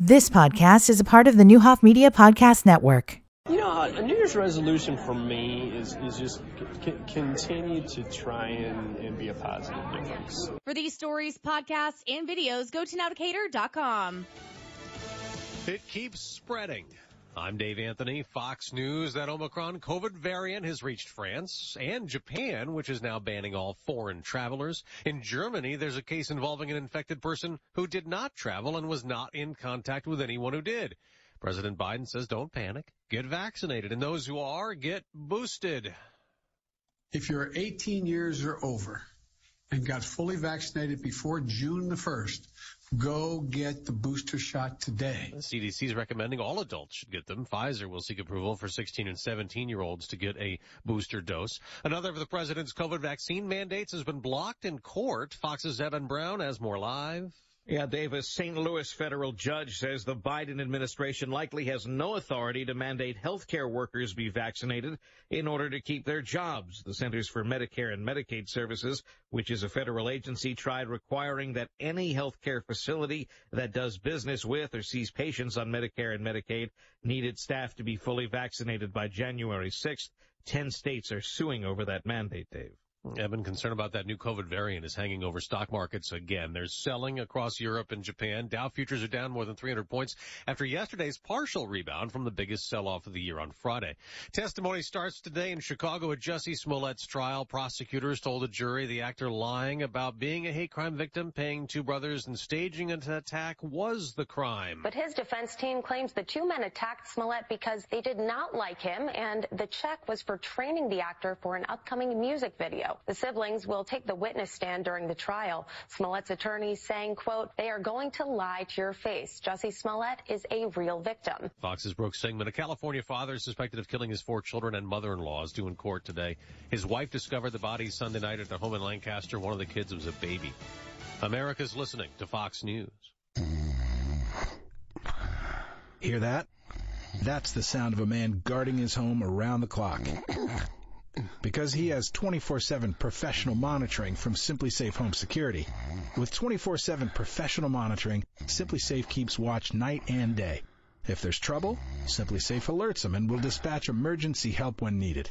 This podcast is a part of the Newhoff Media Podcast Network. You know, a New Year's resolution for me is just continue to try and be a positive difference. For these stories, podcasts, and videos, go to nowdecatur.com. It keeps spreading. I'm Dave Anthony, Fox News. That Omicron COVID variant has reached France and Japan, which is now banning all foreign travelers. In Germany, there's a case involving an infected person who did not travel and was not in contact with anyone who did. President Biden says don't panic, get vaccinated, and those who are, get boosted. If you're 18 years or over and got fully vaccinated before June the 1st, go get the booster shot today. The CDC is recommending all adults should get them. Pfizer will seek approval for 16 and 17-year-olds to get a booster dose. Another of the president's COVID vaccine mandates has been blocked in court. Fox's Evan Brown has more live. Yeah, Dave, a St. Louis federal judge says the Biden administration likely has no authority to mandate healthcare workers be vaccinated in order to keep their jobs. The Centers for Medicare and Medicaid Services, which is a federal agency, tried requiring that any healthcare facility that does business with or sees patients on Medicare and Medicaid needed staff to be fully vaccinated by January 6th. 10 states are suing over that mandate, Dave. Evan, concern about that new COVID variant is hanging over stock markets again. They're selling across Europe and Japan. Dow futures are down more than 300 points after yesterday's partial rebound from the biggest sell-off of the year on Friday. Testimony starts today in Chicago at Jussie Smollett's trial. Prosecutors told a jury the actor lying about being a hate crime victim, paying two brothers, and staging an attack was the crime. But his defense team claims the two men attacked Smollett because they did not like him, and the check was for training the actor for an upcoming music video. The siblings will take the witness stand during the trial. Smollett's attorney saying, quote, they are going to lie to your face. Jussie Smollett is a real victim. Fox's Brooke Singman, a California father suspected of killing his 4 children and mother-in-law, is due in court today. His wife discovered the bodies Sunday night at their home in Lancaster. One of the kids was a baby. America's listening to Fox News. Hear that? That's the sound of a man guarding his home around the clock. Because he has 24/7 professional monitoring from SimpliSafe Home Security. With 24/7 professional monitoring, SimpliSafe keeps watch night and day. If there's trouble, SimpliSafe alerts them and will dispatch emergency help when needed.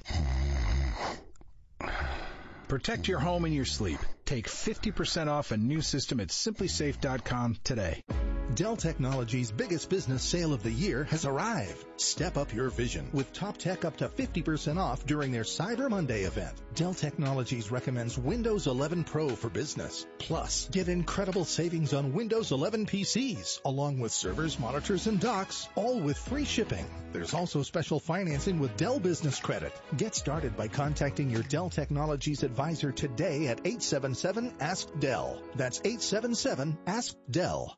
Protect your home and your sleep. Take 50% off a new system at SimpliSafe.com today. Dell Technologies' biggest business sale of the year has arrived. Step up your vision with top tech up to 50% off during their Cyber Monday event. Dell Technologies recommends Windows 11 Pro for business. Plus, get incredible savings on Windows 11 PCs, along with servers, monitors, and docks, all with free shipping. There's also special financing with Dell Business Credit. Get started by contacting your Dell Technologies advisor today at 877-ASK-DELL. That's 877-ASK-DELL.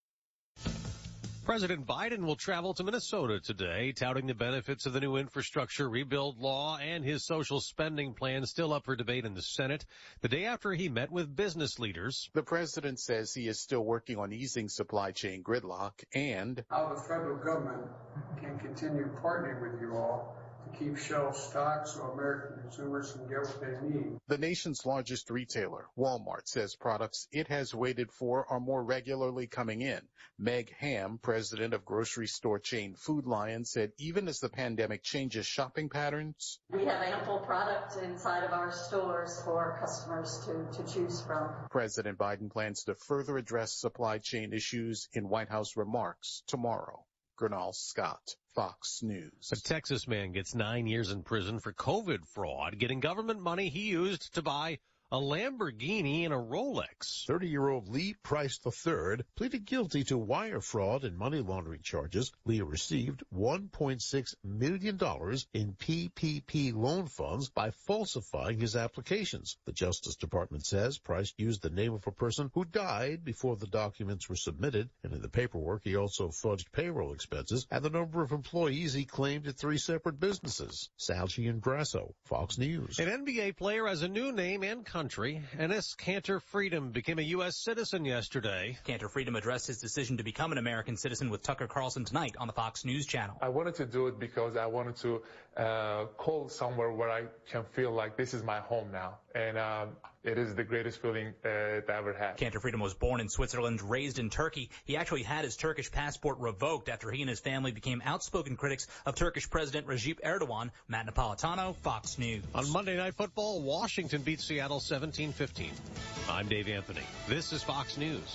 President Biden will travel to Minnesota today, touting the benefits of the new infrastructure rebuild law and his social spending plan still up for debate in the Senate, the day after he met with business leaders. The president says he is still working on easing supply chain gridlock and how the federal government can continue partnering with you all to keep shelves stocked so American consumers can get what they need. The nation's largest retailer, Walmart, says products it has waited for are more regularly coming in. Meg Ham, president of grocery store chain Food Lion, said even as the pandemic changes shopping patterns, we have ample product inside of our stores for customers to choose from. President Biden plans to further address supply chain issues in White House remarks tomorrow. Gernal Scott, Fox News. A Texas man gets 9 years in prison for COVID fraud, getting government money he used to buy a Lamborghini and a Rolex. 30-year-old Lee Price III pleaded guilty to wire fraud and money laundering charges. Lee received $1.6 million in PPP loan funds by falsifying his applications. The Justice Department says Price used the name of a person who died before the documents were submitted, and in the paperwork he also fudged payroll expenses and the number of employees he claimed at 3 separate businesses. Salchi and Grasso, Fox News. An NBA player has a new name and country. Enes Kanter Freedom became a U.S. citizen yesterday. Kanter Freedom addressed his decision to become an American citizen with Tucker Carlson tonight on the Fox News channel. I wanted to do it because I wanted to call somewhere where I can feel like this is my home now. and it is the greatest feeling that I ever had. Cantor Freedom was born in Switzerland, raised in Turkey. He actually had his Turkish passport revoked after he and his family became outspoken critics of Turkish President Recep Erdogan. Matt Napolitano, Fox News. On Monday Night Football, Washington beats Seattle 17-15. I'm Dave Anthony. This is Fox News.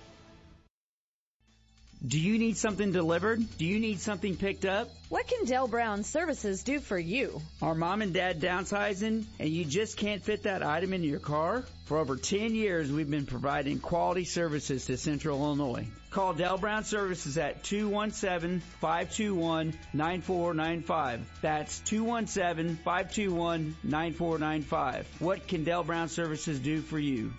Do you need something delivered? Do you need something picked up? What can Del Brown Services do for you? Are mom and dad downsizing and you just can't fit that item into your car? For over 10 years, we've been providing quality services to Central Illinois. Call Del Brown Services at 217-521-9495. That's 217-521-9495. What can Del Brown Services do for you?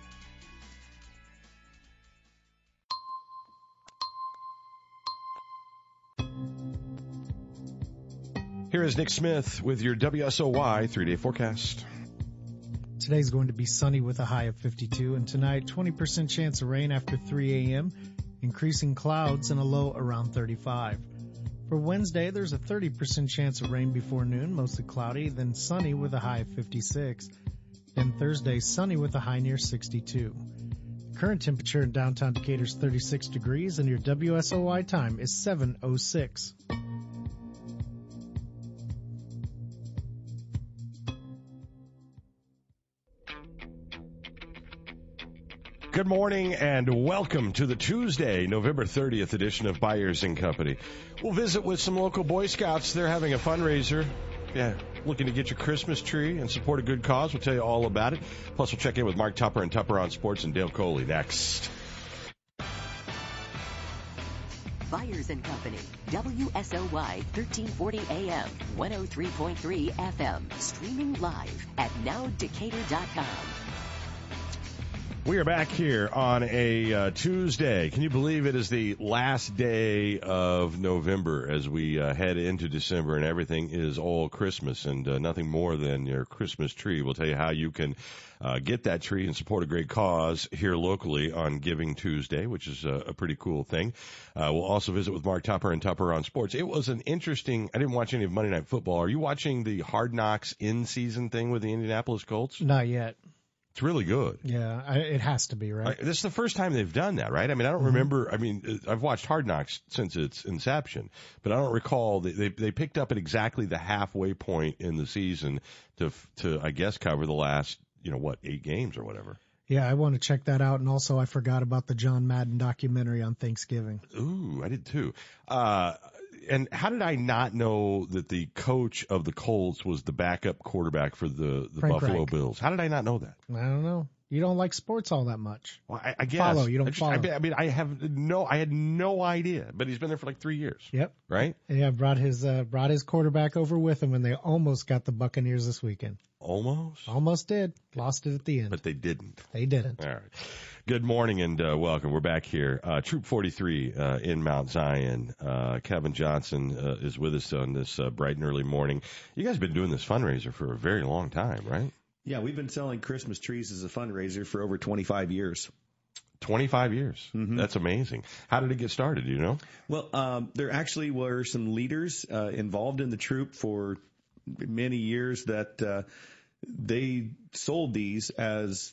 Here is Nick Smith with your WSOY 3-day forecast. Today's going to be sunny with a high of 52, and tonight 20% chance of rain after 3 a.m., increasing clouds and a low around 35. For Wednesday, there's a 30% chance of rain before noon, mostly cloudy, then sunny with a high of 56. Then Thursday, sunny with a high near 62. The current temperature in downtown Decatur is 36 degrees, and your WSOY time is 7:06. Good morning and welcome to the Tuesday, November 30th edition of Byers & Company. We'll visit with some local Boy Scouts. They're having a fundraiser. Yeah, looking to get your Christmas tree and support a good cause. We'll tell you all about it. Plus, we'll check in with Mark Tupper and Tupper on Sports and Dale Coley next. Byers & Company, WSOY 1340 AM, 103.3 FM, streaming live at nowdecatur.com. We are back here on a Tuesday. Can you believe it is the last day of November as we head into December and everything is all Christmas and nothing more than your Christmas tree. We'll tell you how you can get that tree and support a great cause here locally on Giving Tuesday, which is a pretty cool thing. We'll also visit with Mark Tupper and Tupper on Sports. It was an interesting – I didn't watch any of Monday Night Football. Are you watching the Hard Knocks in-season thing with the Indianapolis Colts? Not yet. It's really good. Yeah, it has to be, right? This is the first time they've done that, right? I mean, I don't remember. I mean, I've watched Hard Knocks since its inception, but I don't recall. They picked up at exactly the halfway point in the season to I guess, cover the last, 8 games or whatever. Yeah, I want to check that out. And also, I forgot about the John Madden documentary on Thanksgiving. Ooh, I did too. And how did I not know that the coach of the Colts was the backup quarterback for the Buffalo Reich. Bills? How did I not know that? I don't know. You don't like sports all that much. Well, I guess. Follow. You don't follow. I mean, I had no idea, but he's been there for like 3 years. Yep. Right? Yeah, brought his quarterback over with him, and they almost got the Buccaneers this weekend. Almost? Almost did. Lost it at the end. But they didn't. They didn't. All right. Good morning and welcome. We're back here. Troop 43 in Mount Zion. Kevin Johnson is with us on this bright and early morning. You guys have been doing this fundraiser for a very long time, right? Yeah, we've been selling Christmas trees as a fundraiser for over 25 years. 25 years. Mm-hmm. That's amazing. How did it get started? Do you know? Well, there actually were some leaders involved in the troop for many years that they sold these as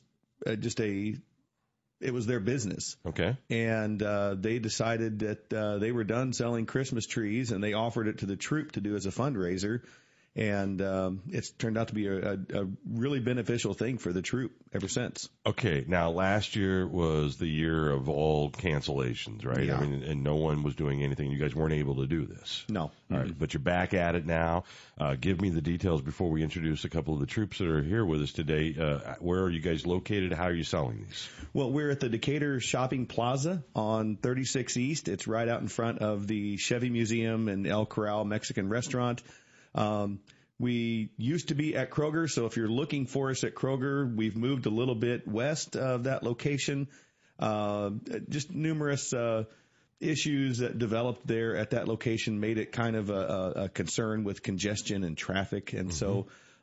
it was their business. Okay. And they decided that they were done selling Christmas trees, and they offered it to the troop to do as a fundraiser. And it's turned out to be a really beneficial thing for the troop ever since. Okay. Now, last year was the year of all cancellations, right? Yeah. I mean, and no one was doing anything. You guys weren't able to do this. No. All right. But you're back at it now. Give me the details before we introduce a couple of the troops that are here with us today. Where are you guys located? How are you selling these? Well, we're at the Decatur Shopping Plaza on 36 East. It's right out in front of the Chevy Museum and El Corral Mexican restaurant. We used to be at Kroger, so if you're looking for us at Kroger, we've moved a little bit west of that location. Just numerous issues that developed there at that location made it kind of a concern with congestion and traffic, and so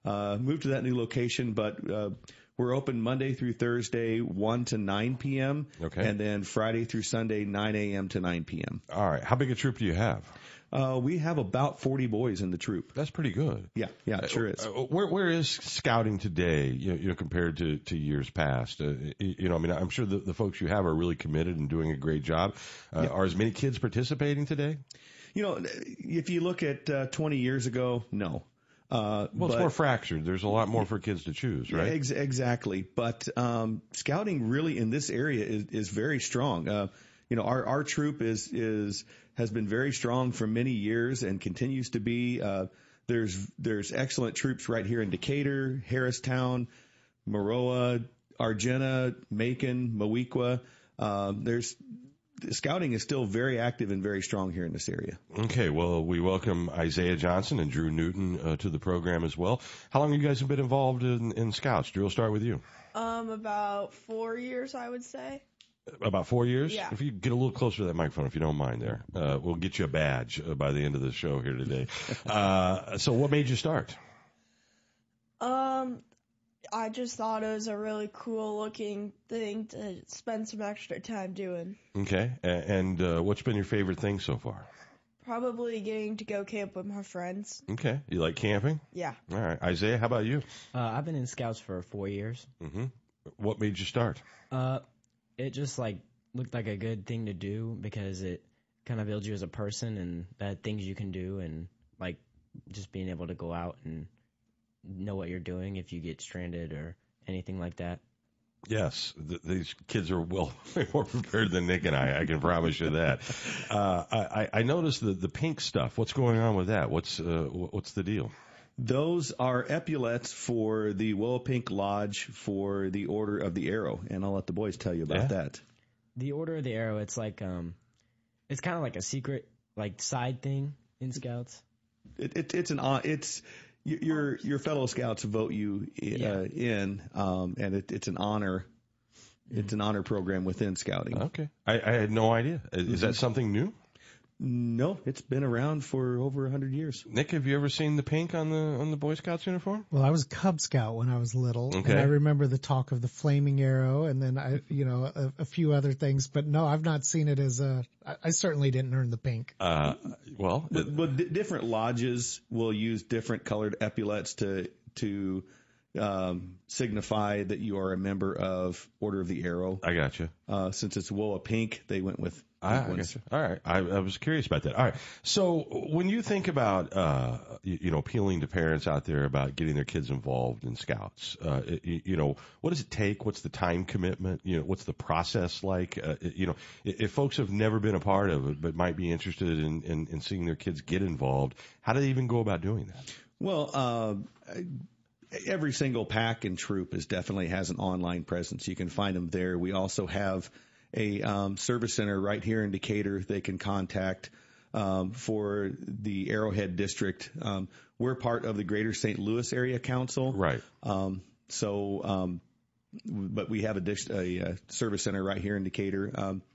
moved to that new location, but we're open Monday through Thursday, 1 to 9 p.m. Okay. And then Friday through Sunday, 9 a.m. to 9 p.m. All right. How big a troop do you have? We have about 40 boys in the troop. That's pretty good. Yeah, it sure is. Where is scouting today, you know, compared to years past? You know, I mean, I'm sure the folks you have are really committed and doing a great job. Are as many kids participating today? You know, if you look at 20 years ago, no. Well, it's more fractured. There's a lot more for kids to choose, right? Yeah, exactly. But scouting really in this area is very strong. You know, our troop has been very strong for many years and continues to be. There's excellent troops right here in Decatur, Harristown, Maroa, Argenta, Macon, Moweaqua. Scouting is still very active and very strong here in this area. Okay, well, we welcome Isaiah Johnson and Drew Newton to the program as well. How long have you guys been involved in Scouts? Drew, we'll start with you. About 4 years, I would say. About 4 years? Yeah. If you get a little closer to that microphone, if you don't mind there, we'll get you a badge by the end of the show here today. So what made you start? I just thought it was a really cool looking thing to spend some extra time doing. Okay. And what's been your favorite thing so far? Probably getting to go camp with my friends. Okay. You like camping? Yeah. All right. Isaiah, how about you? I've been in Scouts for 4 years. Mm-hmm. What made you start? It just looked like a good thing to do because it kind of builds you as a person and the things you can do and just being able to go out and know what you're doing if you get stranded or anything like that. Yes, these kids are way more prepared than Nick and I can promise you that. I noticed the pink stuff. What's going on with that? What's the deal? Those are epaulets for the Willow Pink Lodge for the Order of the Arrow, and I'll let the boys tell you about that. The Order of the Arrow, it's it's kind of like a secret side thing in Scouts. It's your fellow Scouts vote you in, and it's an honor. It's an honor program within Scouting. Okay, I had no idea. Is that something new? No, it's been around for over 100 years. Nick, have you ever seen the pink on the Boy Scouts uniform? Well, I was Cub Scout when I was little, okay. And I remember the talk of the flaming arrow, and then a few other things. But no, I've not seen it as I certainly didn't earn the pink. Different lodges will use different colored epaulets to signify that you are a member of Order of the Arrow. I got you. Since it's Willow Pink, they went with. I got you. All right. I was curious about that. All right. So when you think about, appealing to parents out there about getting their kids involved in Scouts, what does it take? What's the time commitment? What's the process like? If folks have never been a part of it but might be interested in seeing their kids get involved, how do they even go about doing that? Well, every single pack and troop definitely has an online presence. You can find them there. We also have a service center right here in Decatur they can contact for the Arrowhead District. We're part of the Greater St. Louis Area Council. Right. But we have a service center right here in Decatur.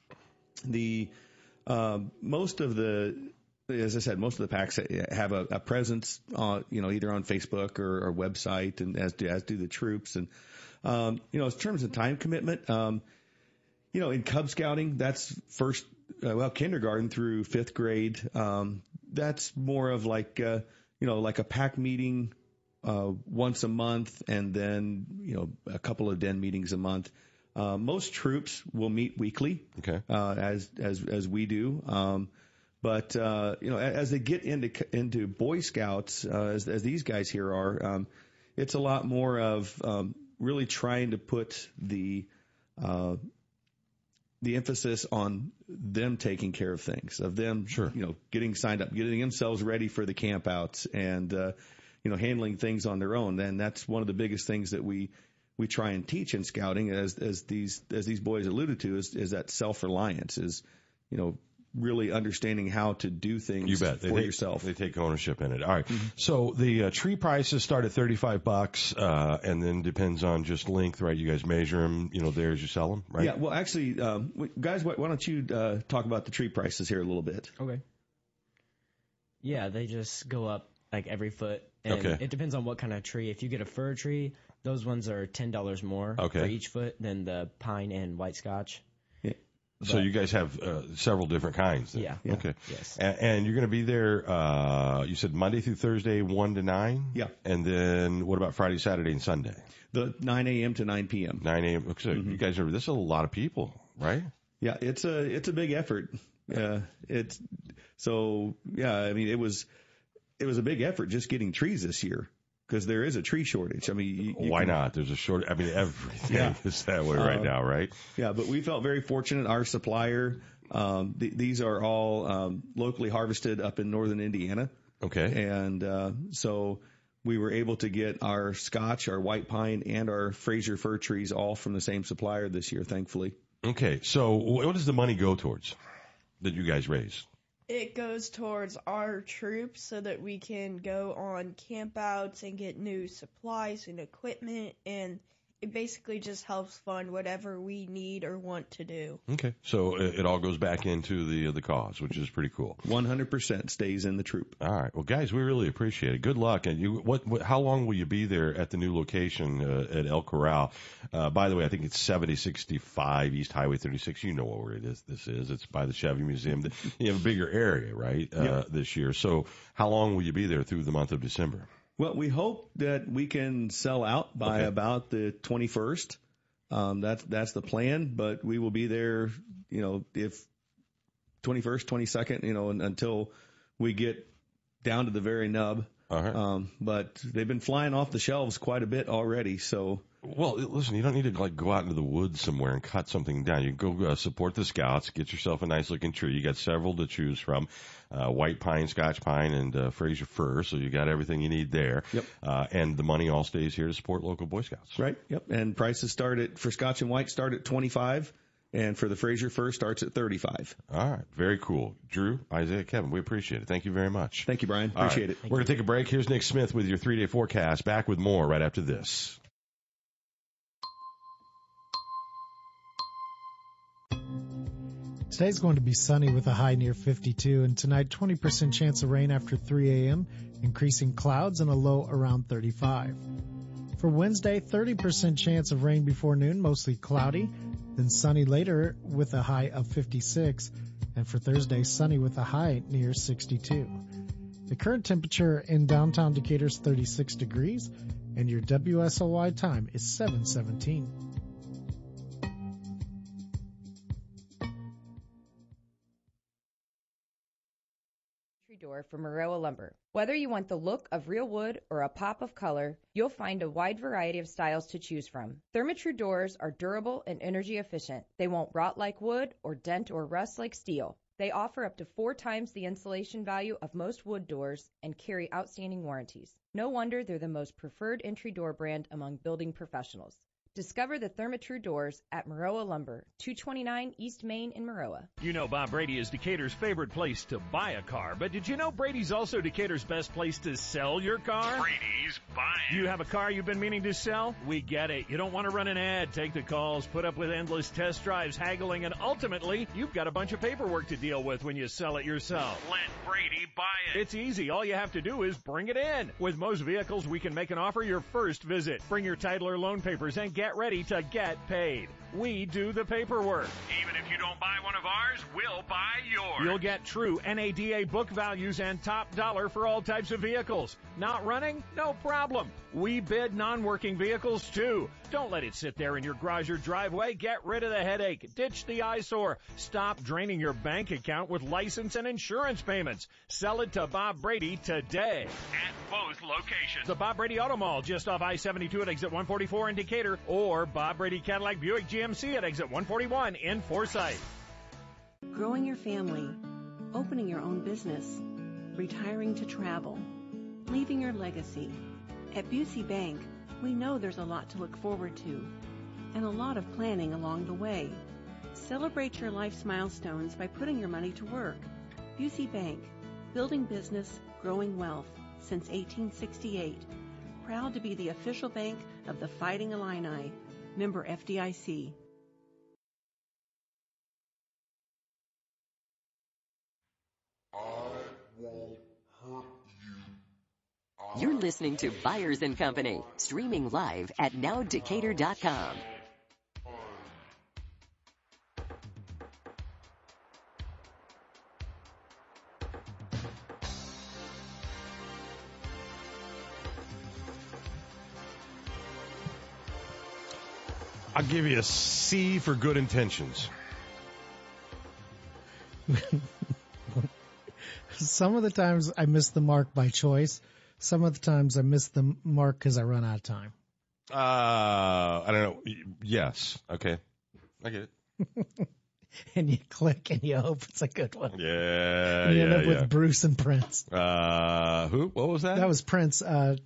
Most of the packs have a presence, either on Facebook or website, and as do the troops. And in terms of time commitment, in Cub Scouting, that's kindergarten through 5th grade. That's more of like a pack meeting once a month, and then a couple of den meetings a month. Most troops will meet weekly, okay, as we do. But as they get into Boy Scouts, as these guys here are, it's a lot more of really trying to put the emphasis on them taking care of things, of them, sure, getting signed up, getting themselves ready for the campouts, and handling things on their own. And that's one of the biggest things that we try and teach in Scouting, as these boys alluded to, is that self-reliance, is really understanding how to do things for yourself. They take ownership in it. All right. Mm-hmm. So the tree prices start at $35, and then depends on just length, right? You guys measure them, there as you sell them, right? Yeah. Well, actually, guys, why don't you talk about the tree prices here a little bit? Okay. Yeah, they just go up every foot And it depends on what kind of tree. If you get a fir tree, those ones are $10 more for each foot than the pine and white Scotch. So you guys have several different kinds then? Yeah. Okay. Yes. And you're going to be there, you said Monday through Thursday, 1 to 9? Yeah. And then what about Friday, Saturday, and Sunday? The 9 a.m. to 9 p.m. 9 a.m. So you guys this is a lot of people, right? Yeah, it's a big effort. I mean, it was a big effort just getting trees this year. Because there is a tree shortage. I mean, why not? There's a shortage. I mean, everything is that way right now, right? Yeah, but we felt very fortunate. Our supplier, these are all locally harvested up in northern Indiana. Okay. And so we were able to get our Scotch, our white pine, and our Fraser fir trees all from the same supplier this year, thankfully. Okay. So what does the money go towards that you guys raise? It goes towards our troops so that we can go on campouts and get new supplies and equipment, and it basically just helps fund whatever we need or want to do. Okay. So it all goes back into the cause, which is pretty cool. 100% stays in the troop. All right. Well, guys, we really appreciate it. Good luck. And how long will you be there at the new location at El Corral? By the way, I think it's 7065 East Highway 36. You know where this is. It's by the Chevy Museum. You have a bigger area, right, this year. So how long will you be there through the month of December? Well, we hope that we can sell out by about the 21st. That's the plan, but we will be there, if 21st, 22nd, until we get down to the very nub. All right. But they've been flying off the shelves quite a bit already, so. Well, listen, you don't need to go out into the woods somewhere and cut something down. You can go support the Scouts, get yourself a nice looking tree. You got several to choose from, white pine, Scotch pine, and Fraser fir. So you got everything you need there. Yep. And the money all stays here to support local Boy Scouts. Right. Yep. And prices for Scotch and white start at $25. And for the Fraser fir starts at $35. All right. Very cool. Drew, Isaiah, Kevin, we appreciate it. Thank you very much. Thank you, Brian. Appreciate it. We're going to take a break. Here's Nick Smith with your 3-day forecast. Back with more right after this. Today's going to be sunny with a high near 52, and tonight 20% chance of rain after 3 a.m., increasing clouds and a low around 35. For Wednesday, 30% chance of rain before noon, mostly cloudy, then sunny later with a high of 56, and for Thursday, sunny with a high near 62. The current temperature in downtown Decatur is 36 degrees, and your WSOY time is 7:17. Door from Maroa Lumber. Whether you want the look of real wood or a pop of color, you'll find a wide variety of styles to choose from. Therma-Tru doors are durable and energy efficient. They won't rot like wood or dent or rust like steel. They offer up to 4 times the insulation value of most wood doors and carry outstanding warranties. No wonder they're the most preferred entry door brand among building professionals. Discover the Therma-Tru doors at Maroa Lumber, 229 East Main in Maroa. You know Bob Brady is Decatur's favorite place to buy a car, but did you know Brady's also Decatur's best place to sell your car? Brady's buying. You have a car you've been meaning to sell? We get it. You don't want to run an ad, take the calls, put up with endless test drives, haggling, and ultimately, you've got a bunch of paperwork to deal with when you sell it yourself. Let Brady buy it. It's easy. All you have to do is bring it in. With most vehicles, we can make an offer your first visit. Bring your title or loan papers and get ready to get paid. We do the paperwork. Even if you don't buy one of ours, we'll buy yours. You'll get true NADA book values and top dollar for all types of vehicles. Not running? No problem. We bid non-working vehicles too. Don't let it sit there in your garage or driveway. Get rid of the headache. Ditch the eyesore. Stop draining your bank account with license and insurance payments. Sell it to Bob Brady today. At both locations. The Bob Brady Auto Mall just off I-72 at exit 144 in Decatur, or Bob Brady Cadillac Buick GMC at exit 141 in Forsyth. Growing your family, opening your own business, retiring to travel, leaving your legacy. At Busey Bank, we know there's a lot to look forward to and a lot of planning along the way. Celebrate your life's milestones by putting your money to work. Busey Bank, building business, growing wealth since 1868. Proud to be the official bank of the Fighting Illini. Member FDIC. I won't hurt you You're listening to Byers & Company, streaming live at nowdecatur.com. I'll give you a C for good intentions. Some of the times I miss the mark by choice. Some of the times I miss the mark because I run out of time. I don't know. Yes. Okay. I get it. And you click and you hope it's a good one. Yeah. And you end up with Bruce and Prince. Who? What was that? That was Prince,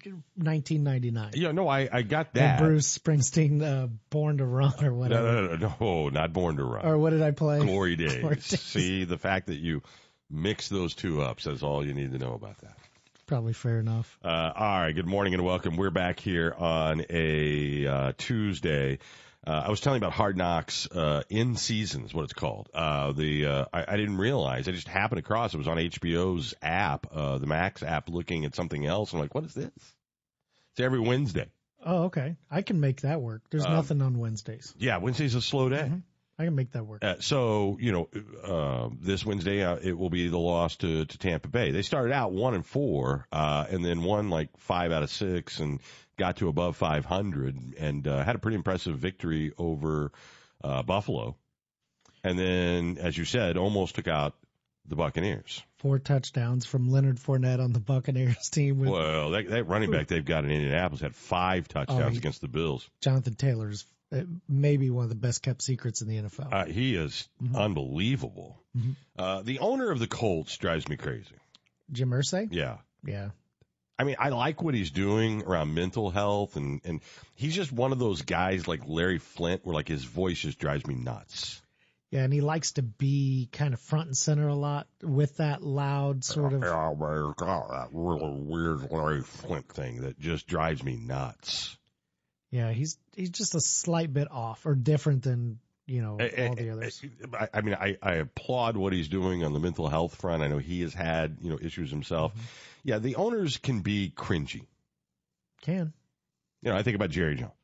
1999. Yeah, no, I got that. And Bruce Springsteen, Born to Run or whatever. No, not Born to Run. Or what did I play? Glory Days. Glory Days. See, the fact that you mix those two up says all you need to know about that. Probably fair enough. All right, good morning and welcome. We're back here on a Tuesday. I was telling you about Hard Knocks in season is what it's called. I didn't realize. I just happened across. It was on HBO's app, the Max app, looking at something else. I'm like, what is this? It's every Wednesday. Oh, okay. I can make that work. There's nothing on Wednesdays. Yeah, Wednesday's a slow day. Mm-hmm. I can make that work. So, this Wednesday it will be the loss to Tampa Bay. They started out 1-4, and then won like 5 out of 6 and got to above 500 and had a pretty impressive victory over Buffalo. And then, as you said, almost took out the Buccaneers. 4 touchdowns from Leonard Fournette on the Buccaneers team. Well, that running back they've got in Indianapolis had 5 touchdowns against the Bills. Jonathan Taylor's maybe one of the best kept secrets in the NFL. He is unbelievable. Mm-hmm. The owner of the Colts drives me crazy. Jim Irsay? Yeah. Yeah. I mean, I like what he's doing around mental health, and he's just one of those guys like Larry Flint where, like, his voice just drives me nuts. Yeah, and he likes to be kind of front and center a lot with that loud sort of... that really weird Larry Flint thing that just drives me nuts. Yeah, he's just a slight bit off or different than, all the others. I mean, I applaud what he's doing on the mental health front. I know he has had, issues himself. Mm-hmm. Yeah, the owners can be cringy. Can. I think about Jerry Jones.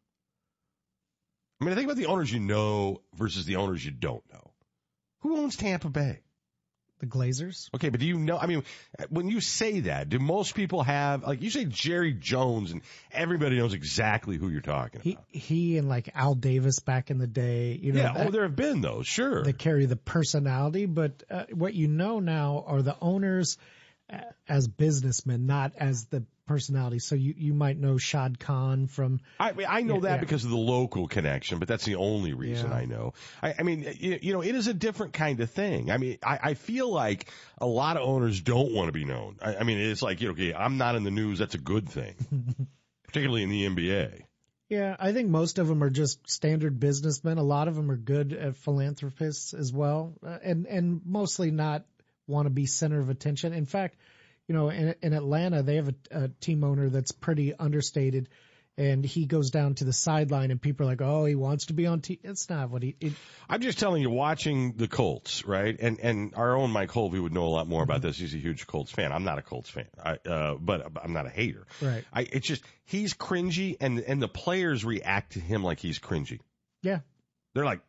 I mean, I think about the owners you know versus the owners you don't know. Who owns Tampa Bay? The Glazers. Okay, but do you know, I mean, when you say that, do most people have, like, you say Jerry Jones and everybody knows exactly who you're talking about. He and, like, Al Davis back in the day. There have been those, sure. They carry the personality, but what you know now are the owners as businessmen, not as the personality. So you might know Shad Khan from... I know that because of the local connection, but that's the only reason I know. I mean, it is a different kind of thing. I mean, I feel like a lot of owners don't want to be known. I mean, it's like, okay, I'm not in the news. That's a good thing, particularly in the NBA. Yeah, I think most of them are just standard businessmen. A lot of them are good philanthropists as well, and mostly not want to be center of attention. In fact, in Atlanta, they have a team owner that's pretty understated, and he goes down to the sideline, and people are like, "Oh, he wants to be on TV." It's not what I'm just telling you, watching the Colts, right? And our own Mike Holvey would know a lot more about this. He's a huge Colts fan. I'm not a Colts fan, but I'm not a hater. Right. It's just he's cringy, and the players react to him like he's cringy. Yeah. They're like,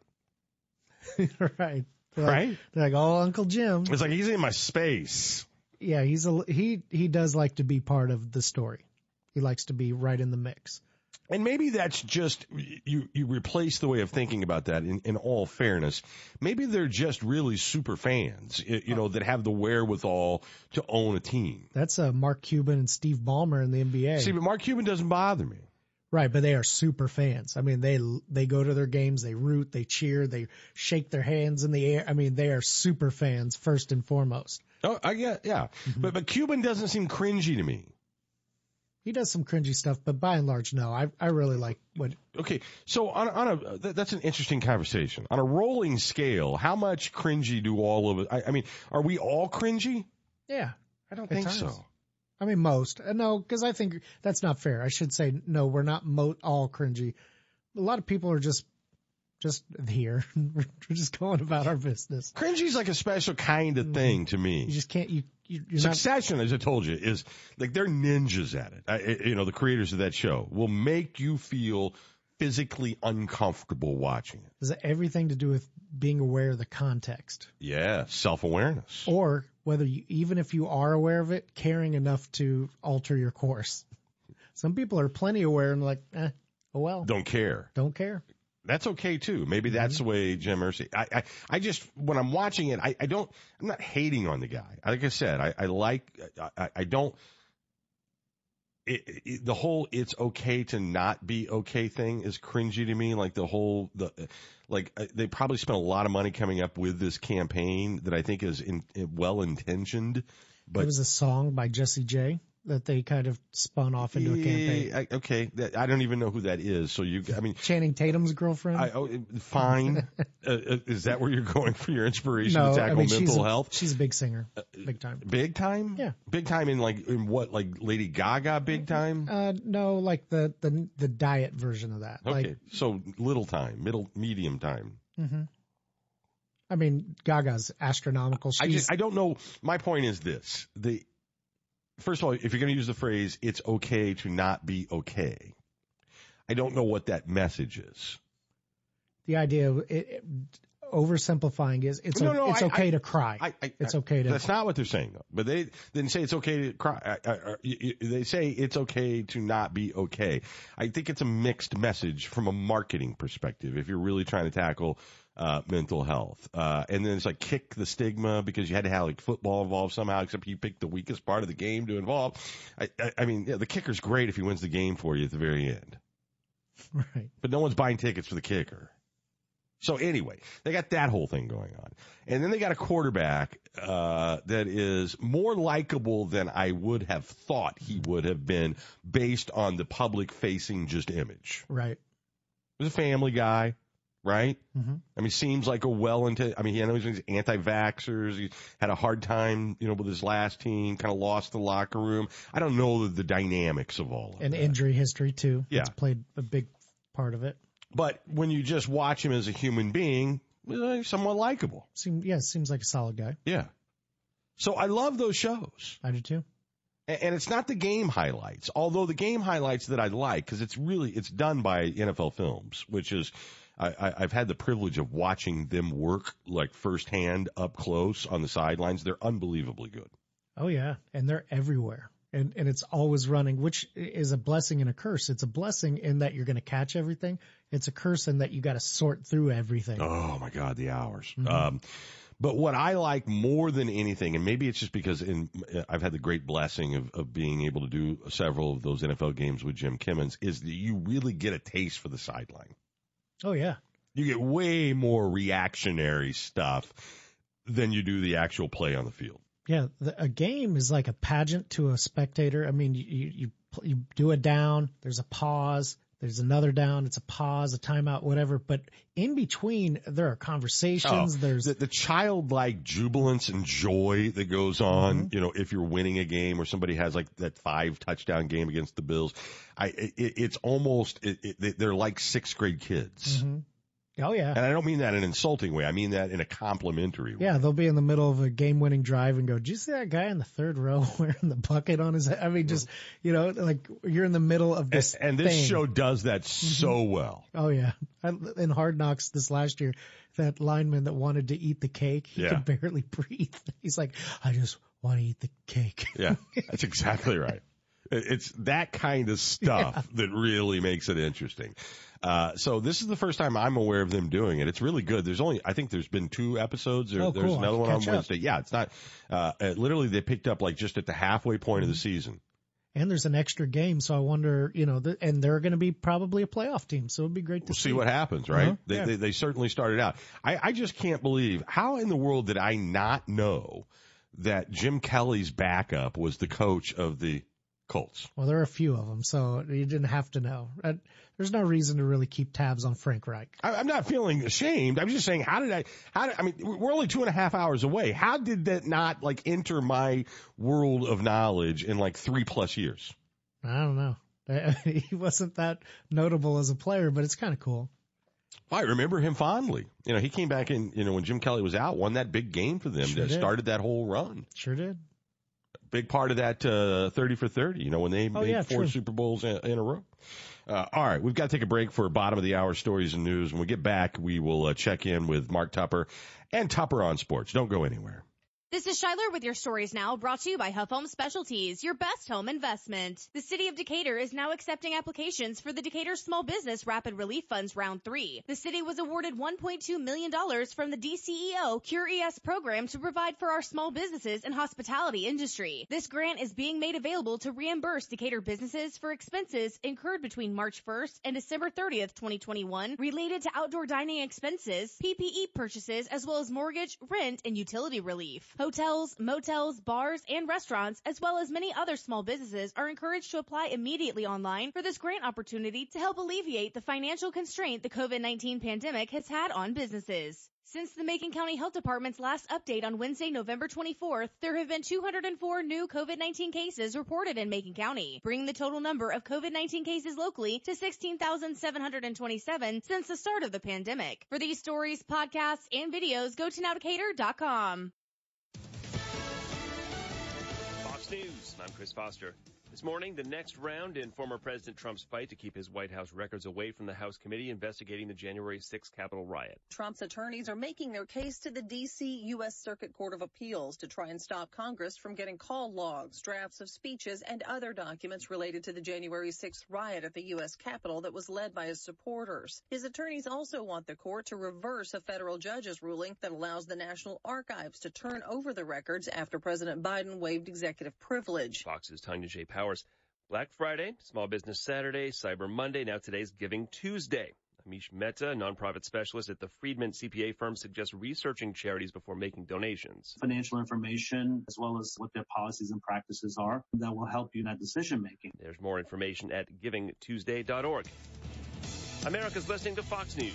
right. Right? They're like, "Oh, Uncle Jim." It's like he's in my space. Yeah, he does like to be part of the story. He likes to be right in the mix. And maybe that's just you replace the way of thinking about that in all fairness. Maybe they're just really super fans, that have the wherewithal to own a team. That's Mark Cuban and Steve Ballmer in the NBA. See, but Mark Cuban doesn't bother me. Right, but they are super fans. I mean, they go to their games, they root, they cheer, they shake their hands in the air. I mean, they are super fans first and foremost. Oh, yeah. Mm-hmm. But Cuban doesn't seem cringy to me. He does some cringy stuff, but by and large, no. I really like what. Okay, so that's an interesting conversation. On a rolling scale, how much cringy do all of it? I mean, are we all cringy? Yeah, I don't think so. I mean, most. No, because I think that's not fair. I should say, no, we're not all cringy. A lot of people are just here. We're just going about our business. Cringy's like a special kind of thing to me. You just can't, you Succession, as I told you, is like they're ninjas at it. The creators of that show will make you feel physically uncomfortable watching it. Is it everything to do with being aware of the context? Yeah, self-awareness. Or whether even if you are aware of it, caring enough to alter your course. Some people are plenty aware and like, oh well. Don't care. Don't care. That's okay too. Maybe that's the way Jim Irsay. I just, when I'm watching it, I'm not hating on the guy. Like I said, I don't. The whole "it's okay to not be okay" thing is cringy to me. Like they probably spent a lot of money coming up with this campaign that I think is well intentioned. But it was a song by Jessie J that they kind of spun off into a campaign. Okay, I don't even know who that is. So Channing Tatum's girlfriend. Fine. Is that where you're going for your inspiration no, to tackle mental health? She's a big singer, big time. Big time? Yeah, big time in what? Like Lady Gaga, big time? No, like the diet version of that. Okay, so little time, medium time. Mm-hmm. I mean, Gaga's astronomical. I don't know. My point is this: first of all, if you're going to use the phrase, it's okay to not be okay, I don't know what that message is. The idea of oversimplifying is it's okay to cry. It's okay to. That's not what they're saying, though. But they didn't say it's okay to cry. They say it's okay to not be okay. I think it's a mixed message from a marketing perspective if you're really trying to tackle mental health. And then it's like kick the stigma because you had to have like football involved somehow, except you picked the weakest part of the game to involve. I mean, the kicker's great if he wins the game for you at the very end. Right. But no one's buying tickets for the kicker. So anyway, they got that whole thing going on. And then they got a quarterback that is more likable than I would have thought he would have been based on the public-facing just image. Right. He was a family guy. Right? Mm-hmm. I mean, seems like he knows he's anti-vaxxers. He had a hard time, with his last team, kind of lost the locker room. I don't know the dynamics of all of that. And injury history, too. Yeah. It's played a big part of it. But when you just watch him as a human being, somewhat likable. Seems like a solid guy. Yeah. So I love those shows. I do, too. And it's not the game highlights, although the game highlights that I like, because it's done by NFL Films, which is... I've had the privilege of watching them work like firsthand up close on the sidelines. They're unbelievably good. Oh, yeah. And they're everywhere. And it's always running, which is a blessing and a curse. It's a blessing in that you're going to catch everything. It's a curse in that you got to sort through everything. Oh, my God, the hours. Mm-hmm. But what I like more than anything, and maybe it's just because I've had the great blessing of being able to do several of those NFL games with Jim Kimmons, is that you really get a taste for the sideline. Oh, yeah. You get way more reactionary stuff than you do the actual play on the field. Yeah, a game is like a pageant to a spectator. I mean, you do a down, there's a pause, there's another down, it's a pause, a timeout, whatever. But in between, there are conversations. There's the childlike jubilance and joy that goes on, if you're winning a game or somebody has like that 5-touchdown game against the Bills. It's almost they're like 6th grade kids. Mm-hmm. Oh, yeah. And I don't mean that in an insulting way. I mean that in a complimentary way. Yeah, they'll be in the middle of a game-winning drive and go, did you see that guy in the third row wearing the bucket on his head? I mean, just, like you're in the middle of this And this show does that so well. Oh, yeah. In Hard Knocks this last year, that lineman that wanted to eat the cake, he could barely breathe. He's like, I just want to eat the cake. Yeah, that's exactly right. It's that kind of stuff that really makes it interesting. So this is the first time I'm aware of them doing it. It's really good. I think there's been 2 episodes. There's another one on Wednesday. Yeah, it's not, literally they picked up like just at the halfway point of the season. And there's an extra game. So I wonder, and they're going to be probably a playoff team. So it'd be great to see what happens, right? Uh-huh. They certainly started out. I just can't believe how in the world did I not know that Jim Kelly's backup was the coach of the Colts? Well, there are a few of them, so you didn't have to know. There's no reason to really keep tabs on Frank Reich. I'm not feeling ashamed. I'm just saying, I mean, we're only 2.5 hours away. How did that not enter my world of knowledge in like 3+ years? I don't know. He wasn't that notable as a player, but it's kind of cool. I remember him fondly. He came back in, when Jim Kelly was out, won that big game for them that started that whole run. Sure did. big part of that 30 for 30, when they made 4 Super Bowls in a row. All right, we've got to take a break for bottom of the hour stories and news. When we get back, we will check in with Mark Tupper and Tupper on Sports. Don't go anywhere. This is Shyler with your stories now, brought to you by Huff Home Specialties, your best home investment. The city of Decatur is now accepting applications for the Decatur Small Business Rapid Relief Funds Round 3. The city was awarded $1.2 million from the DCEO Cure ES program to provide for our small businesses and hospitality industry. This grant is being made available to reimburse Decatur businesses for expenses incurred between March 1st and December 30th, 2021, related to outdoor dining expenses, PPE purchases, as well as mortgage, rent, and utility relief. Hotels, motels, bars, and restaurants, as well as many other small businesses, are encouraged to apply immediately online for this grant opportunity to help alleviate the financial constraint the COVID-19 pandemic has had on businesses. Since the Macon County Health Department's last update on Wednesday, November 24th, there have been 204 new COVID-19 cases reported in Macon County, bringing the total number of COVID-19 cases locally to 16,727 since the start of the pandemic. For these stories, podcasts, and videos, go to nowdecatur.com. Fox News, I'm Chris Foster. This morning, the next round in former President Trump's fight to keep his White House records away from the House committee investigating the January 6th Capitol riot. Trump's attorneys are making their case to the D.C. U.S. Circuit Court of Appeals to try and stop Congress from getting call logs, drafts of speeches, and other documents related to the January 6th riot at the U.S. Capitol that was led by his supporters. His attorneys also want the court to reverse a federal judge's ruling that allows the National Archives to turn over the records after President Biden waived executive privilege. Fox's Tanya J. Powers. Black Friday, Small Business Saturday, Cyber Monday, now today's Giving Tuesday. Amish Mehta, a nonprofit specialist at the Friedman CPA firm, suggests researching charities before making donations. Financial information, as well as what their policies and practices are, that will help you in that decision making. There's more information at givingtuesday.org. America's listening to Fox News.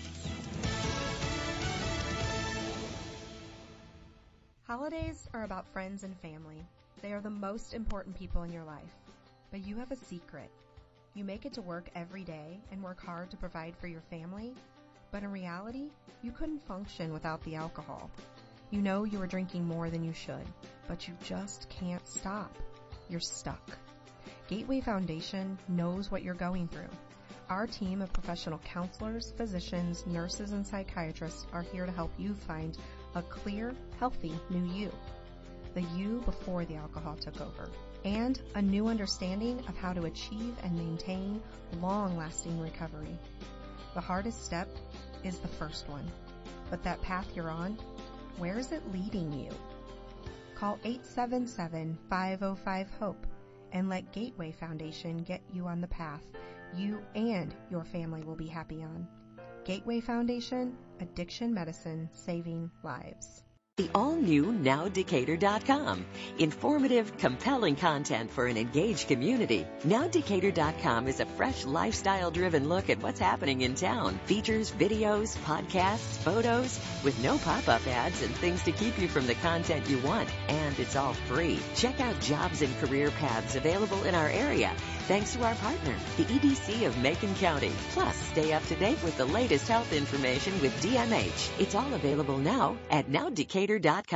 Holidays are about friends and family. They are the most important people in your life. But you have a secret. You make it to work every day and work hard to provide for your family, but in reality, you couldn't function without the alcohol. You know you are drinking more than you should, but you just can't stop. You're stuck. Gateway Foundation knows what you're going through. Our team of professional counselors, physicians, nurses, and psychiatrists are here to help you find a clear, healthy new you. The you before the alcohol took over, and a new understanding of how to achieve and maintain long-lasting recovery. The hardest step is the first one, but that path you're on, where is it leading you? Call 877-505-HOPE and let Gateway Foundation get you on the path you and your family will be happy on. Gateway Foundation, addiction medicine, saving lives. The all-new NowDecatur.com. Informative, compelling content for an engaged community. NowDecatur.com is a fresh, lifestyle-driven look at what's happening in town. Features, videos, podcasts, photos, with no pop-up ads and things to keep you from the content you want. And it's all free. Check out jobs and career paths available in our area, thanks to our partner, the EDC of Macon County. Plus, stay up to date with the latest health information with DMH. It's all available now at NowDecatur.com.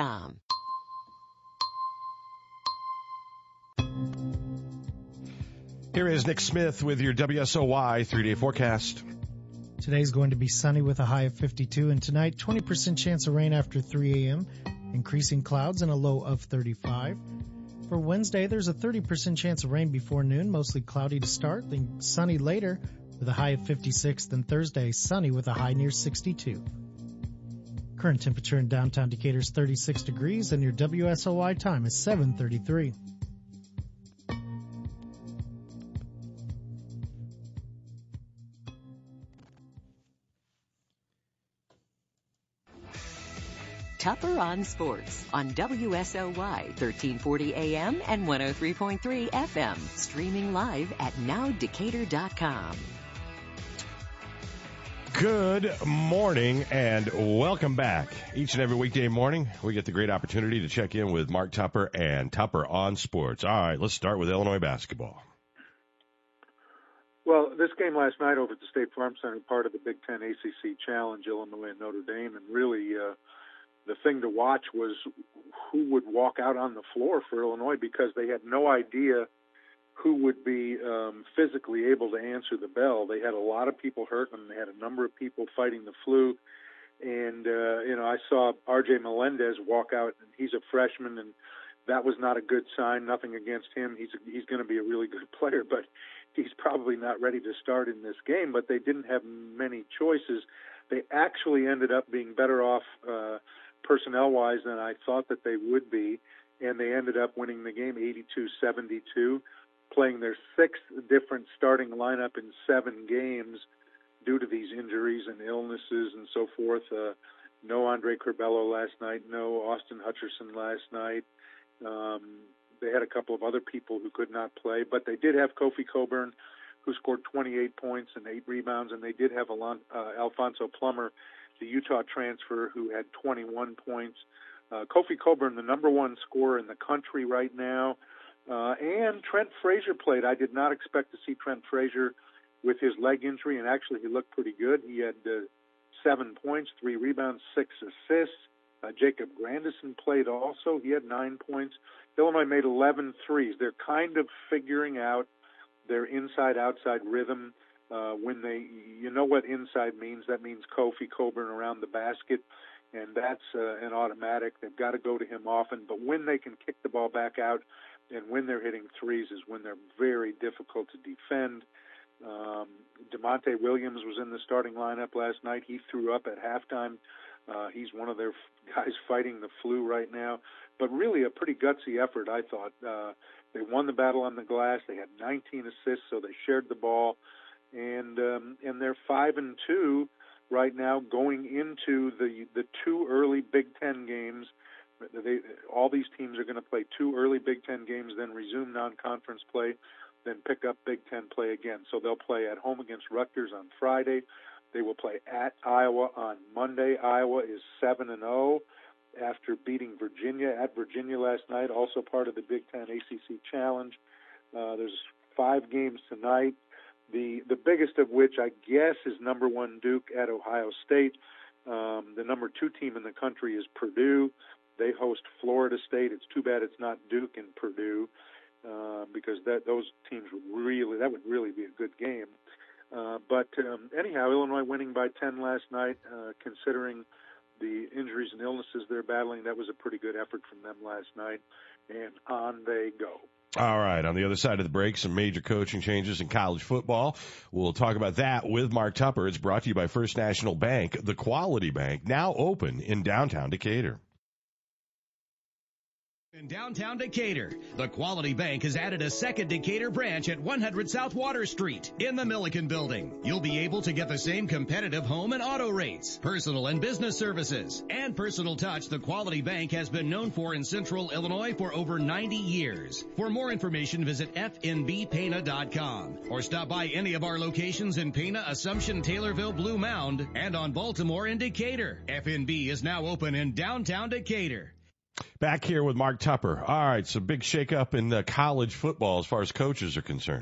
Here is Nick Smith with your WSOY 3-day forecast. Today's going to be sunny with a high of 52, and tonight 20% chance of rain after 3 a.m., increasing clouds and a low of 35. For Wednesday, there's a 30% chance of rain before noon, mostly cloudy to start, then sunny later with a high of 56, then Thursday, sunny with a high near 62. Current temperature in downtown Decatur is 36 degrees, and your WSOY time is 7:33. Tupper on Sports on WSOY 1340 AM and 103.3 FM. Streaming live at nowdecatur.com. Good morning and welcome back. Each and every weekday morning, we get the great opportunity to check in with Mark Tupper and Tupper on Sports. All right, let's start with Illinois basketball. Well, this game last night over at the State Farm Center, part of the Big Ten ACC Challenge, Illinois and Notre Dame, and really the thing to watch was who would walk out on the floor for Illinois, because they had no idea who would be physically able to answer the bell. They had a lot of people hurt, and they had a number of people fighting the flu. And, I saw R.J. Melendez walk out, and he's a freshman, and that was not a good sign. Nothing against him. He's going to be a really good player, but he's probably not ready to start in this game. But they didn't have many choices. They actually ended up being better off personnel-wise than I thought that they would be, and they ended up winning the game 82-72, playing their sixth different starting lineup in 7 games due to these injuries and illnesses and so forth. No Andre Curbelo last night, no Austin Hutcherson last night. They had a couple of other people who could not play, but they did have Kofi Cockburn, who scored 28 points and 8 rebounds, and they did have Alfonso Plummer, the Utah transfer, who had 21 points. Kofi Cockburn, the number 1 scorer in the country right now, and Trent Frazier played. I did not expect to see Trent Frazier with his leg injury, and actually he looked pretty good. He had 7 points, 3 rebounds, 6 assists. Jacob Grandison played also. He had 9 points. Illinois made 11 threes. They're kind of figuring out their inside-outside rhythm. When you know what inside means. That means Kofi Cockburn around the basket, and that's an automatic. They've got to go to him often. But when they can kick the ball back out and when they're hitting threes is when they're very difficult to defend. DeMonte Williams was in the starting lineup last night. He threw up at halftime. He's one of their guys fighting the flu right now. But really a pretty gutsy effort, I thought. They won the battle on the glass. They had 19 assists, so they shared the ball. And they're 5-2 right now going into the 2 early Big Ten games. All these teams are going to play 2 early Big Ten games, then resume non-conference play, then pick up Big Ten play again. So they'll play at home against Rutgers on Friday. They will play at Iowa on Monday. Iowa is 7-0 after beating Virginia at Virginia last night, also part of the Big Ten ACC Challenge. There's 5 games tonight, the biggest of which I guess is number 1 Duke at Ohio State. The number 2 team in the country is Purdue. They host Florida State. It's too bad it's not Duke and Purdue because those teams would really be a good game. But anyhow, Illinois winning by 10 last night, considering the injuries and illnesses they're battling. That was a pretty good effort from them last night, and on they go. All right, on the other side of the break, some major coaching changes in college football. We'll talk about that with Mark Tupper. It's brought to you by First National Bank, the Quality Bank, now open in downtown Decatur. In downtown Decatur, the Quality Bank has added a second Decatur branch at 100 South Water Street in the Milliken Building. You'll be able to get the same competitive home and auto rates, personal and business services, and personal touch the Quality Bank has been known for in Central Illinois for over 90 years. For more information, visit fnbpena.com or stop by any of our locations in Pena, Assumption, Taylorville, Blue Mound, and on Baltimore and Decatur. FNB is now open in downtown Decatur. Back here with Mark Tupper. All right, so big shakeup in college football as far as coaches are concerned.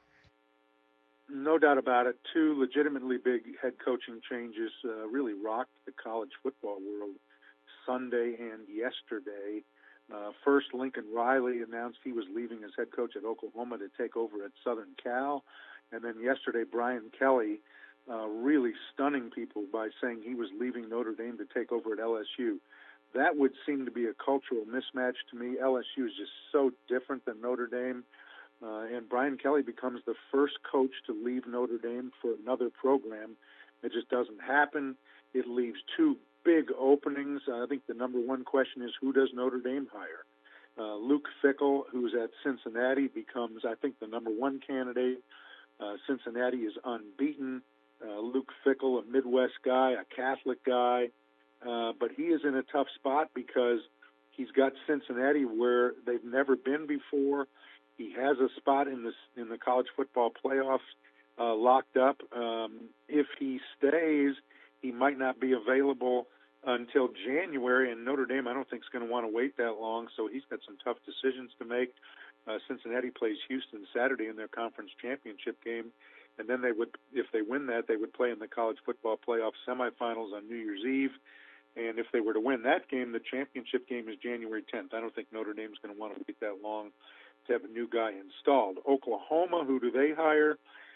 No doubt about it. 2 legitimately big head coaching changes really rocked the college football world Sunday and yesterday. First, Lincoln Riley announced he was leaving as head coach at Oklahoma to take over at Southern Cal. And then yesterday, Brian Kelly really stunning people by saying he was leaving Notre Dame to take over at LSU. That would seem to be a cultural mismatch to me. LSU is just so different than Notre Dame. And Brian Kelly becomes the first coach to leave Notre Dame for another program. It just doesn't happen. It leaves 2 big openings. I think the number 1 question is, who does Notre Dame hire? Luke Fickell, who's at Cincinnati, becomes, I think, the number 1 candidate. Cincinnati is unbeaten. Luke Fickell, a Midwest guy, a Catholic guy. But he is in a tough spot because he's got Cincinnati where they've never been before. He has a spot in the college football playoffs locked up. If he stays, he might not be available until January, and Notre Dame I don't think is going to want to wait that long, so he's got some tough decisions to make. Cincinnati plays Houston Saturday in their conference championship game, and then if they win that, they would play in the college football playoff semifinals on New Year's Eve. And if they were to win that game, the championship game is January 10th. I don't think Notre Dame's going to want to wait that long to have a new guy installed. Oklahoma, who do they hire?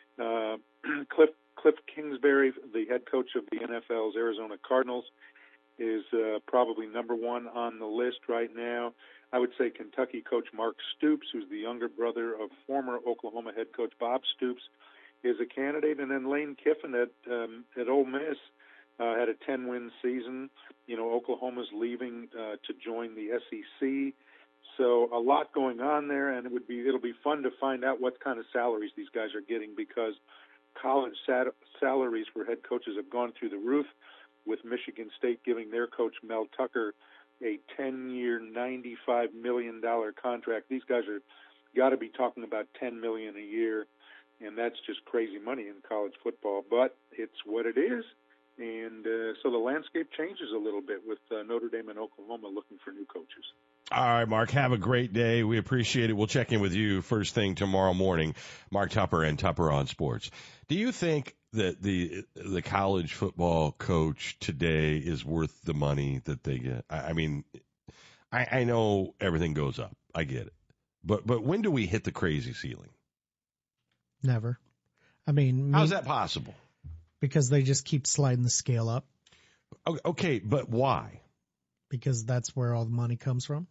Cliff Kingsbury, the head coach of the NFL's Arizona Cardinals, is probably number one on the list right now. I would say Kentucky coach Mark Stoops, who's the younger brother of former Oklahoma head coach Bob Stoops, is a candidate. And then Lane Kiffin at Ole Miss had a 10-win season. You know, Oklahoma's leaving to join the SEC. So a lot going on there, and it'll be fun to find out what kind of salaries these guys are getting, because college salaries for head coaches have gone through the roof, with Michigan State giving their coach Mel Tucker a 10-year, $95 million contract. These guys are got to be talking about $10 million a year, and that's just crazy money in college football. But it's what it is, and so the landscape changes a little bit with Notre Dame and Oklahoma looking for new coaches. All right, Mark, have a great day. We appreciate it. We'll check in with you first thing tomorrow morning. Mark Tupper and Tupper on Sports. Do you think that the college football coach today is worth the money that they get? I mean, I know everything goes up. I get it. But when do we hit the crazy ceiling? Never. I mean, how's that possible? Because they just keep sliding the scale up. Okay, but why? Because that's where all the money comes from.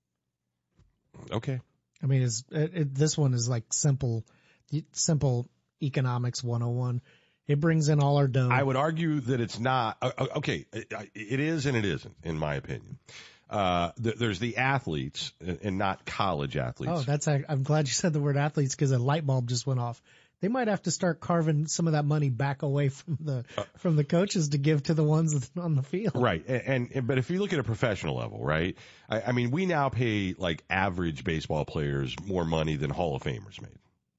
Okay. I mean, this one is like simple economics 101. It brings in all our dough. I would argue that it's not. Okay, it is and it isn't, in my opinion. There's the athletes and not college athletes. Oh, I'm glad you said the word athletes, because a light bulb just went off. They might have to start carving some of that money back away from the coaches to give to the ones on the field. Right. But if you look at a professional level, right? I mean, we now pay like average baseball players more money than Hall of Famers made.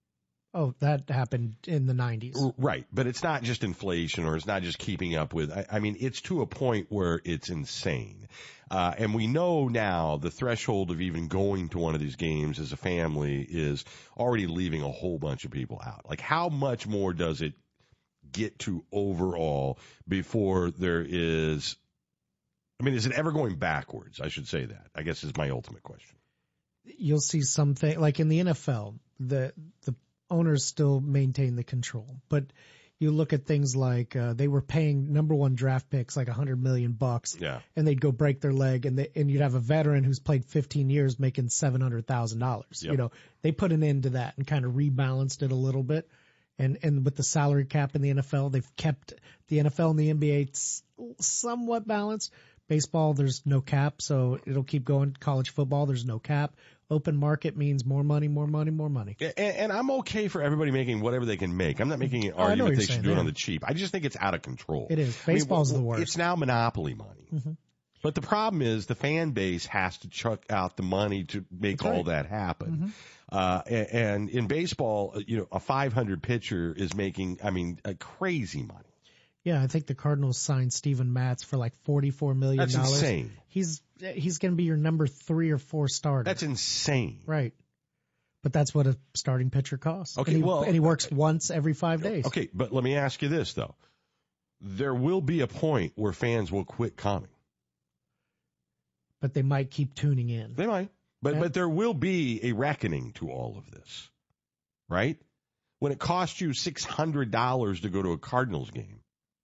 Oh, that happened in the 90s. Right. But it's not just inflation, or it's not just keeping up with. I mean, it's to a point where it's insane. And we know now the threshold of even going to one of these games as a family is already leaving a whole bunch of people out. Like, how much more does it get to overall before there is, I mean, is it ever going backwards? I should say that, I guess, is my ultimate question. You'll see something like in the NFL, the owners still maintain the control, but you look at things like they were paying number one draft picks like $100 million, and they'd go break their leg, and you'd have a veteran who's played 15 years making $700,000. Yep. You know, they put an end to that and kind of rebalanced it a little bit. And with the salary cap in the NFL, they've kept the NFL and the NBA somewhat balanced. Baseball, there's no cap, so it'll keep going. College football, there's no cap. Open market means more money, more money, more money. And I'm okay for everybody making whatever they can make. I'm not making an argument they should do it on the cheap. I just think it's out of control. It is. Baseball's the worst. It's now monopoly money. Mm-hmm. But the problem is the fan base has to chuck out the money to make all that happen. Mm-hmm. And in baseball, you know, a 500 pitcher is making, I mean, a crazy money. Yeah, I think the Cardinals signed Steven Matz for like $44 million. That's insane. He's going to be your number 3 or 4 starter. That's insane. Right. But that's what a starting pitcher costs. Okay, and he works once every 5 days. Okay, but let me ask you this, though. There will be a point where fans will quit coming. But they might keep tuning in. They might. But there will be a reckoning to all of this, right? When it costs you $600 to go to a Cardinals game,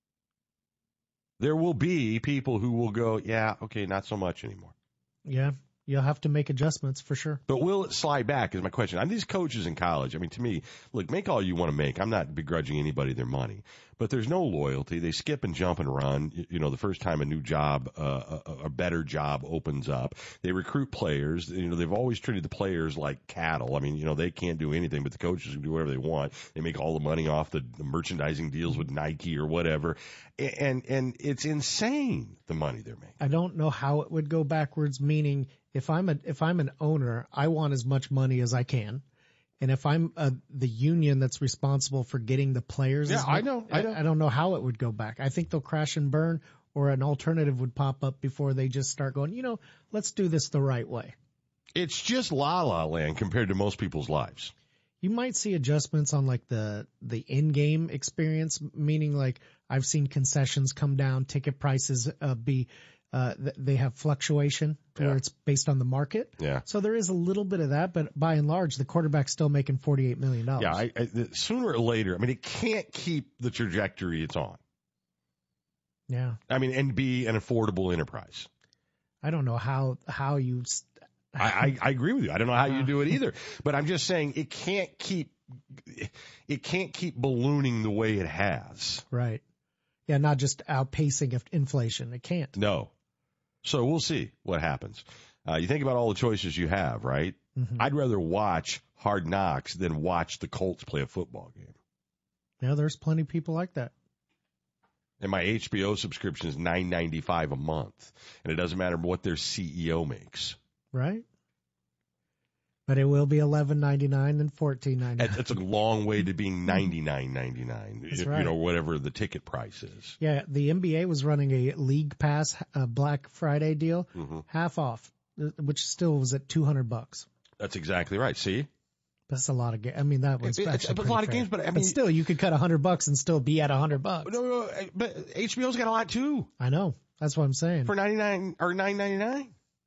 there will be people who will go, yeah, okay, not so much anymore. Yeah, you'll have to make adjustments for sure. But will it slide back is my question. I'm these coaches in college. I mean, to me, look, make all you want to make. I'm not begrudging anybody their money. But there's no loyalty. They skip and jump and run. You know, the first time a new job, a better job opens up, they recruit players. You know, they've always treated the players like cattle. I mean, you know, they can't do anything, but the coaches can do whatever they want. They make all the money off the merchandising deals with Nike or whatever. And it's insane, the money they're making. I don't know how it would go backwards, meaning if I'm an owner, I want as much money as I can. And if I'm the union that's responsible for getting the players, I know. I don't know how it would go back. I think they'll crash and burn, or an alternative would pop up before they just start going, you know, let's do this the right way. It's just la-la land compared to most people's lives. You might see adjustments on like the in-game experience, meaning like I've seen concessions come down, ticket prices they have fluctuation where it's based on the market. Yeah. So there is a little bit of that, but by and large, the quarterback's still making $48 million. Yeah, sooner or later, I mean, it can't keep the trajectory it's on. Yeah. I mean, and be an affordable enterprise. I don't know how you. I agree with you. I don't know how you do it either, but I'm just saying it can't keep ballooning the way it has. Right. Yeah, not just outpacing inflation. It can't. No. So we'll see what happens. You think about all the choices you have, right? Mm-hmm. I'd rather watch Hard Knocks than watch the Colts play a football game. Yeah, there's plenty of people like that. And my HBO subscription is $9.95 a month, and it doesn't matter what their CEO makes. Right. But it will be $11.99 and $14.99. That's a long way to being $99.99. That's right. Whatever the ticket price is. Yeah, the NBA was running a League Pass Black Friday deal, half off, which still was at $200. That's exactly right. See, that's a lot of games. I mean, that was it's a lot of games, but I mean, but still, you could cut $100 and still be at $100. No, but HBO's got a lot too. I know. That's what I'm saying. For $99 or $9.99.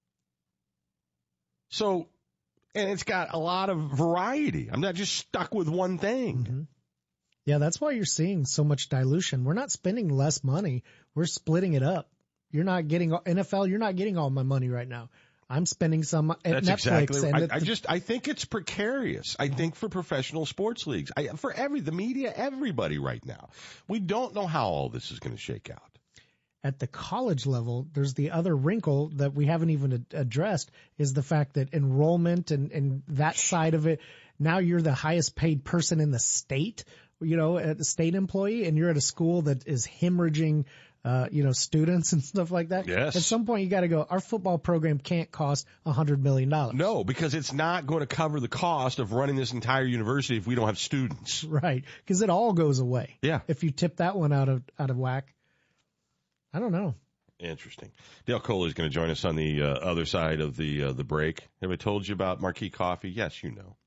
So. And it's got a lot of variety. I'm not just stuck with one thing. Mm-hmm. Yeah, that's why you're seeing so much dilution. We're not spending less money. We're splitting it up. You're not getting NFL. You're not getting all my money right now. I'm spending some at That's Netflix. Exactly right. I think it's precarious. I think for professional sports leagues, the media, everybody right now, we don't know how all this is going to shake out. At the college level, there's the other wrinkle that we haven't even addressed is the fact that enrollment and that side of it, now you're the highest paid person in the state, a state employee, and you're at a school that is hemorrhaging, students and stuff like that. Yes. At some point, you got to go, our football program can't cost $100 million. No, because it's not going to cover the cost of running this entire university if we don't have students. Right. Because it all goes away. Yeah. If you tip that one out of whack. I don't know. Interesting. Dale Kohler is going to join us on the other side of the break. Have I told you about Marquis Coffee? Yes, you know.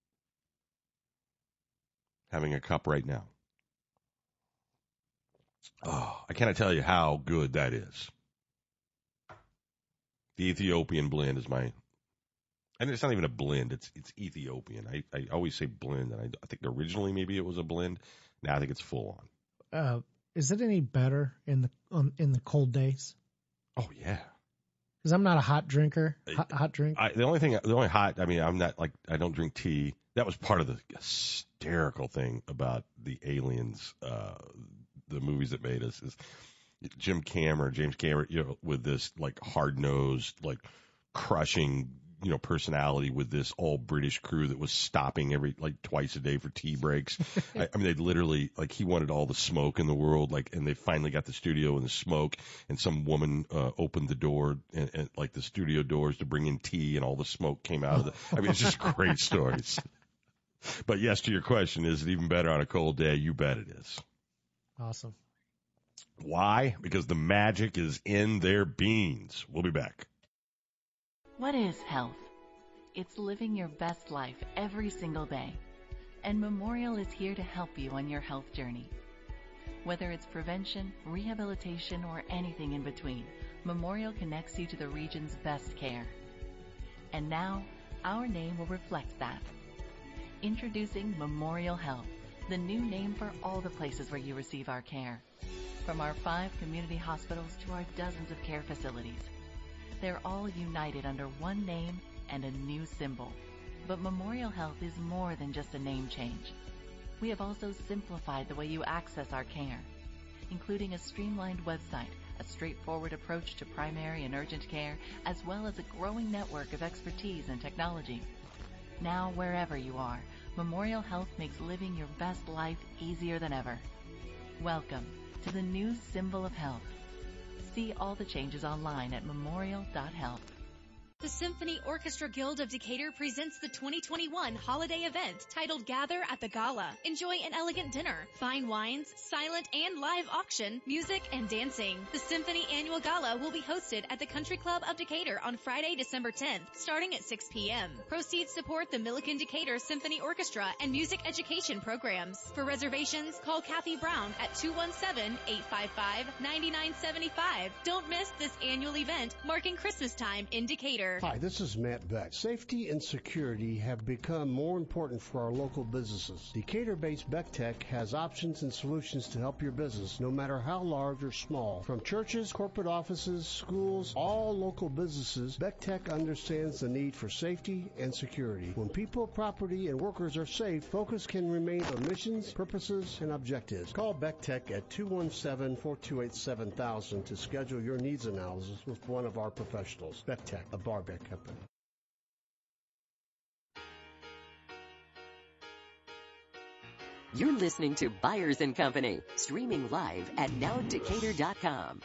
Having a cup right now. Oh, I cannot tell you how good that is. The Ethiopian blend is and it's not even a blend. It's Ethiopian. I always say blend, and I think originally maybe it was a blend. Now I think it's full on. Is it any better in the cold days? Oh yeah. Because I'm not a hot drinker. Hot drink. The only hot. I mean, I'm not like I don't drink tea. That was part of the hysterical thing about the Aliens, the movies that made us is James Cameron, with this like hard nosed, like crushing, personality with this all British crew that was stopping twice a day for tea breaks. I mean, they literally, he wanted all the smoke in the world, and they finally got the studio in the smoke, and some woman opened the door and the studio doors to bring in tea, and all the smoke came out of I mean, it's just great stories. But yes, to your question, is it even better on a cold day? You bet it is. Awesome. Why? Because the magic is in their beans. We'll be back. What is health? It's living your best life every single day. And Memorial is here to help you on your health journey. Whether it's prevention, rehabilitation, or anything in between, Memorial connects you to the region's best care. And now, our name will reflect that. Introducing Memorial Health, the new name for all the places where you receive our care. From our 5 community hospitals to our dozens of care facilities. They're all united under one name and a new symbol. But Memorial Health is more than just a name change. We have also simplified the way you access our care, including a streamlined website, a straightforward approach to primary and urgent care, as well as a growing network of expertise and technology. Now, wherever you are, Memorial Health makes living your best life easier than ever. Welcome to the new symbol of health. See all the changes online at memorial.health. The Symphony Orchestra Guild of Decatur presents the 2021 holiday event titled Gather at the Gala. Enjoy an elegant dinner, fine wines, silent and live auction, music, and dancing. The Symphony Annual Gala will be hosted at the Country Club of Decatur on Friday, December 10th, starting at 6 p.m. Proceeds support the Milliken Decatur Symphony Orchestra and music education programs. For reservations, call Kathy Brown at 217-855-9975. Don't miss this annual event marking Christmas time in Decatur. Hi, this is Matt Beck. Safety and security have become more important for our local businesses. Decatur-based Beck Tech has options and solutions to help your business, no matter how large or small. From churches, corporate offices, schools, all local businesses, Beck Tech understands the need for safety and security. When people, property, and workers are safe, focus can remain on missions, purposes, and objectives. Call Beck Tech at 217-428-7000 to schedule your needs analysis with one of our professionals. Beck Tech, a Barbeck company. You're listening to Byers & Company, streaming live at nowdecatur.com.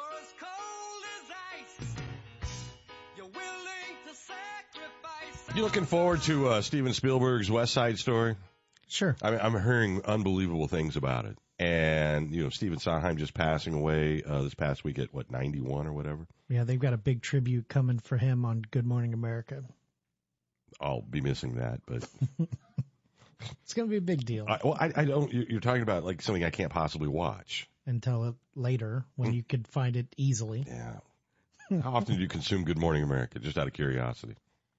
You looking forward to Steven Spielberg's West Side Story? Sure. I'm hearing unbelievable things about it. And, Stephen Sondheim just passing away this past week at, 91 or whatever? Yeah, they've got a big tribute coming for him on Good Morning America. I'll be missing that, but... It's going to be a big deal. I don't... You're talking about, something I can't possibly watch. Until later, when you could find it easily. Yeah. How often do you consume Good Morning America, just out of curiosity?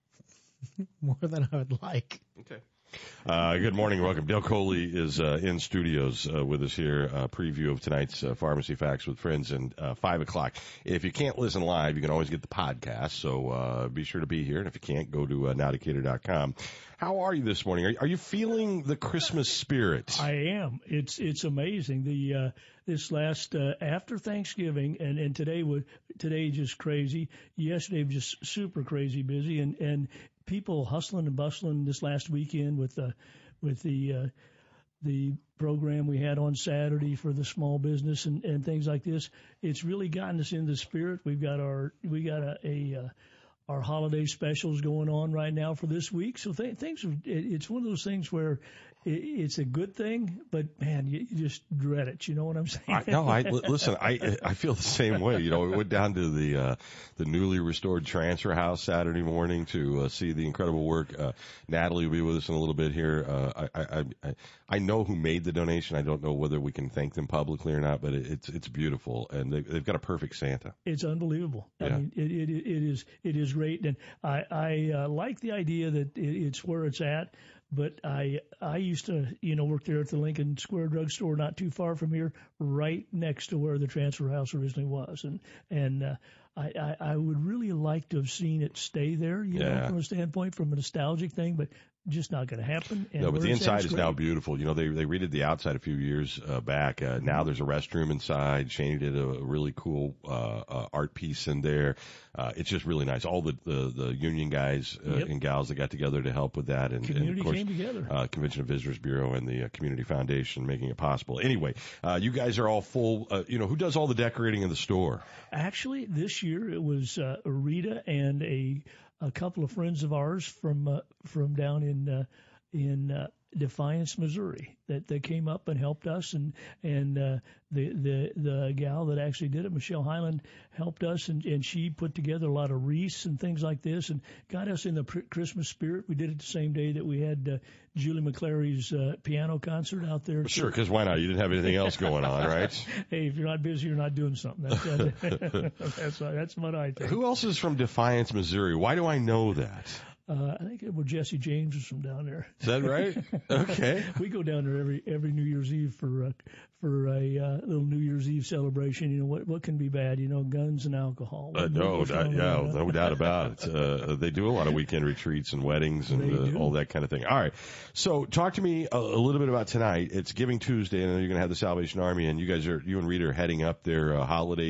More than I would like. Okay. Good morning. Welcome. Dale Coley is in studios with us here. Preview of tonight's Pharmacy Facts with Friends and 5 o'clock. If you can't listen live, you can always get the podcast. So be sure to be here. And if you can't, go to nowdecatur.com. How are you this morning? Are you feeling the Christmas spirit? I am. It's amazing. This last after Thanksgiving and today just crazy. Yesterday was just super crazy busy and people hustling and bustling this last weekend with the program we had on Saturday for the small business and things like this. It's really gotten us in the spirit. We got our holiday specials going on right now for this week. So it's one of those things where it's a good thing, but man, you just dread it. You know what I'm saying? Listen, I feel the same way. We went down to the newly restored transfer house Saturday morning to see the incredible work. Natalie will be with us in a little bit here. I know who made the donation. I don't know whether we can thank them publicly or not, but it's beautiful, and they've got a perfect Santa. It's unbelievable. Yeah. I mean, it is great, and I like the idea that it's where it's at. But I used to, work there at the Lincoln Square Drugstore, not too far from here, right next to where the transfer house originally was, and I would really like to have seen it stay there, from a standpoint, from a nostalgic thing, but just not going to happen. And no, but the inside is now beautiful. They redid the outside a few years back. Now there's a restroom inside. Shane did a really cool art piece in there. It's just really nice. All the union guys and gals that got together to help with that, and of course, came together. Convention and Visitors Bureau and the Community Foundation making it possible. Anyway, you guys are all full. Who does all the decorating in the store? Actually, this year it was Rita and a couple of friends of ours from down in Defiance, Missouri, that came up and helped us, and the gal that actually did it, Michelle Highland, helped us, and she put together a lot of wreaths and things like this, and got us in the Christmas spirit. We did it the same day that we had Julie McClary's piano concert out there. Sure, because why not? You didn't have anything else going on, right? Hey, if you're not busy, you're not doing something. That's what I think. Who else is from Defiance, Missouri? Why do I know that? I think Jesse James is from down there. Is that right? Okay. We go down there every New Year's Eve for a little New Year's Eve celebration. What can be bad? Guns and alcohol. No doubt about it. They do a lot of weekend retreats and weddings and all that kind of thing. All right. So talk to me a little bit about tonight. It's Giving Tuesday, and then you're going to have the Salvation Army, and you and Rita are heading up their holiday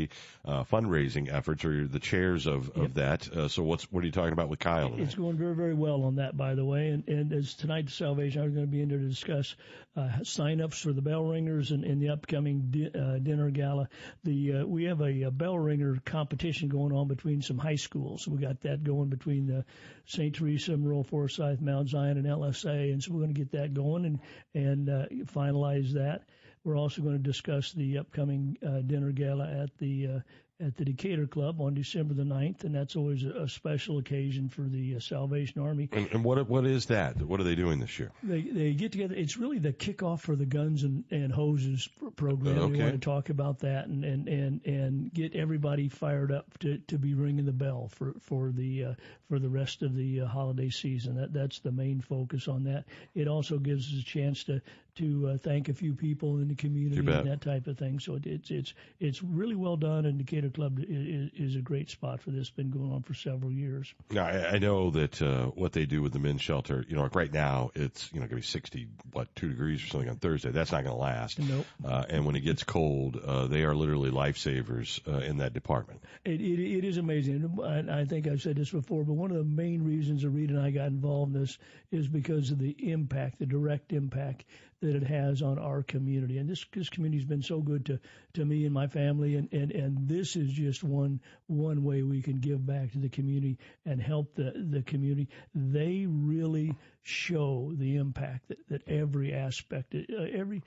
fundraising efforts, or you're the chairs of that. So what are you talking about with Kyle? It's going very, very well on that, by the way. And as tonight, the Salvation Army is going to be in there to discuss sign-ups for the bell ringers and the upcoming dinner gala. We have a bell ringer competition going on between some high schools. We got that going between St. Teresa, Rural Forsyth, Mount Zion, and LSA, and so we're going to get that going and finalize that. We're also going to discuss the upcoming dinner gala at the Decatur Club on December the 9th, and that's always a special occasion for the Salvation Army. And what is that? What are they doing this year? They get together. It's really the kickoff for the Guns and Hoses program. Okay. We want to talk about that and get everybody fired up to be ringing the bell for the rest of the holiday season. That's the main focus on that. It also gives us a chance to thank a few people in the community and that type of thing. So it's really well done, and Decatur Club is a great spot for this. Been going on for several years. Now, I know that what they do with the men's shelter, like right now, it's going to be 2 degrees or something on Thursday. That's not going to last. Nope. And when it gets cold, they are literally lifesavers in that department. It is amazing. I think I've said this before, but one of the main reasons Rita and I got involved in this is because of the impact, the direct impact that it has on our community. And this community has been so good to me and my family, and this is just one way we can give back to the community and help the community. They really show the impact that every aspect, every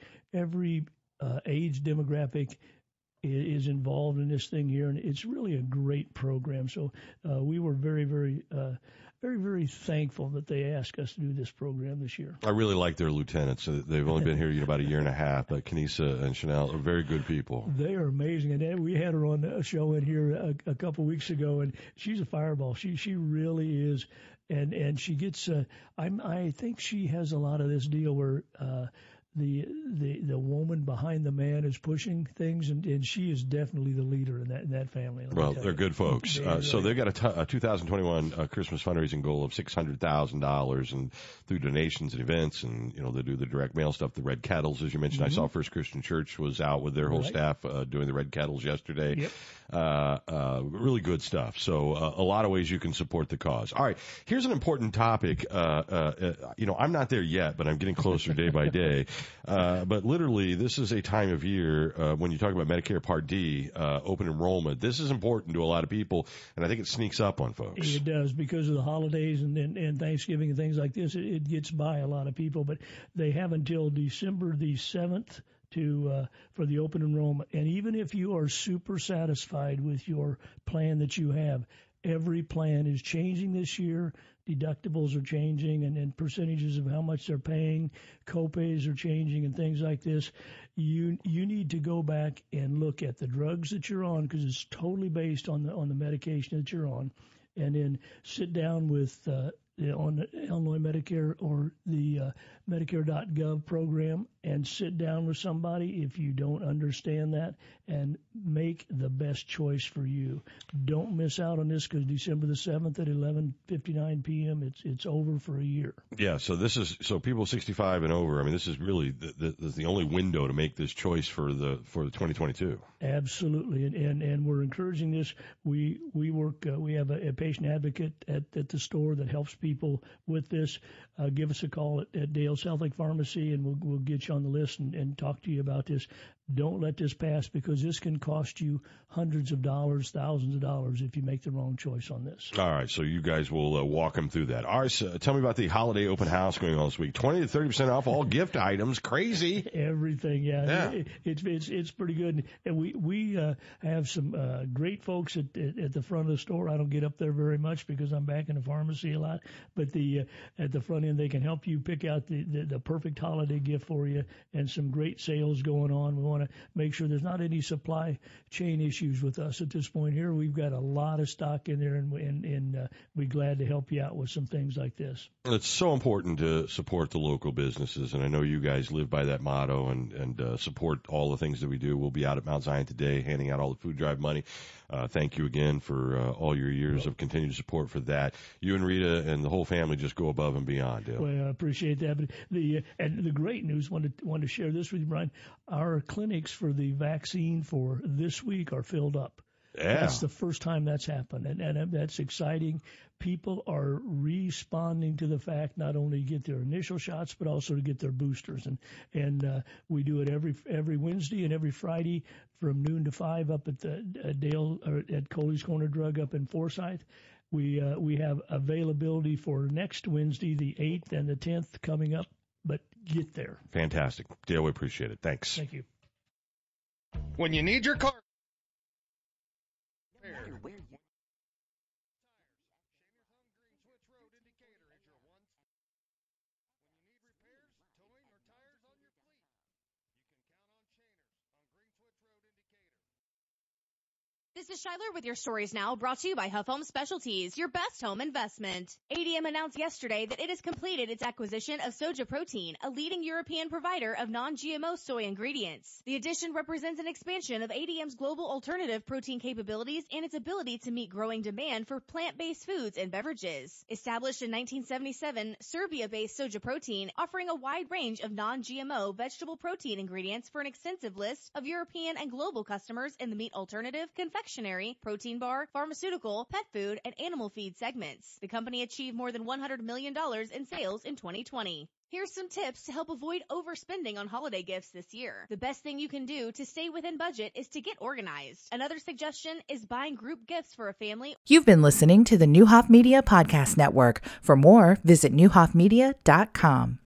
age demographic is involved in this thing here, and it's really a great program. So we were very, very very, very thankful that they asked us to do this program this year. I really like their lieutenants. They've only been here about a year and a half, but Kenisa and Chanel are very good people. They are amazing. And we had her on a show in here a couple weeks ago, and she's a fireball. She really is. And she gets, I think she has a lot of this deal where, the woman behind the man is pushing things, and she is definitely the leader in that family. Well, they're good folks. So they've got a 2021 Christmas fundraising goal of $600,000, and through donations and events, and they do the direct mail stuff. The Red Kettles, as you mentioned, I saw First Christian Church was out with their whole staff doing the Red Kettles yesterday. Yep. Really good stuff. So a lot of ways you can support the cause. All right, here's an important topic. I'm not there yet, but I'm getting closer day by day. But literally, this is a time of year when you talk about Medicare Part D, open enrollment. This is important to a lot of people, and I think it sneaks up on folks. It does, because of the holidays and Thanksgiving and things like this. It gets by a lot of people, but they have until December the 7th for the open enrollment. And even if you are super satisfied with your plan that you have, every plan is changing this year. Deductibles are changing, and percentages of how much they're paying, copays are changing, and things like this. You need to go back and look at the drugs that you're on, because it's totally based on the medication that you're on, and then sit down with on the Illinois Medicare or the Medicare.gov program and sit down with somebody if you don't understand that, and make the best choice for you. Don't miss out on this, because December the 7th at 11:59 p.m. it's over for a year. Yeah, so people 65 and over. I mean, this is really the only window to make this choice for the 2022. Absolutely, and we're encouraging this. We work. We have a patient advocate at the store that helps people with this. Give us a call at Dale's Health Lake Pharmacy, and we'll get you on the list and talk to you about this. Don't let this pass, because this can cost you hundreds of dollars, thousands of dollars if you make the wrong choice on this. All right, so you guys will walk them through that. Ars, tell me about the holiday open house going on this week. 20 to 30% off all gift items. Crazy. Everything, yeah. It's pretty good. And we have some great folks at the front of the store. I don't get up there very much because I'm back in the pharmacy a lot. But at the front end, they can help you pick out the perfect holiday gift for you, and some great sales going on. We want to make sure there's not any supply chain issues with us at this point here. We've got a lot of stock in there, and we're glad to help you out with some things like this. It's so important to support the local businesses, and I know you guys live by that motto and support all the things that we do. We'll be out at Mount Zion today handing out all the food drive money. Thank you again for all your years of continued support for that. You and Rita and the whole family just go above and beyond, Dale. Well, I appreciate that. But the great news, wanted to share this with you, Brian. Our clinics for the vaccine for this week are filled up. Yeah. That's the first time that's happened, and that's exciting. People are responding to the fact not only to get their initial shots, but also to get their boosters. And we do it every Wednesday and every Friday from noon to 5 up at the at Coley's Corner Drug up in Forsyth. We have availability for next Wednesday, the 8th and the 10th coming up, but get there. Fantastic. Dale, we appreciate it. Thanks. Thank you. When you need your car. This is Shyler with your stories now, brought to you by Huff Home Specialties, your best home investment. ADM announced yesterday that it has completed its acquisition of Soja Protein, a leading European provider of non-GMO soy ingredients. The addition represents an expansion of ADM's global alternative protein capabilities and its ability to meet growing demand for plant-based foods and beverages. Established in 1977, Serbia-based Soja Protein, offering a wide range of non-GMO vegetable protein ingredients for an extensive list of European and global customers in the meat alternative, confectionery, protein bar, pharmaceutical, pet food, and animal feed segments. The company achieved more than $100 million in sales in 2020. Here's some tips to help avoid overspending on holiday gifts this year. The best thing you can do to stay within budget is to get organized. Another suggestion is buying group gifts for a family. You've been listening to the Neuhoff Media Podcast Network. For more, visit neuhoffmedia.com.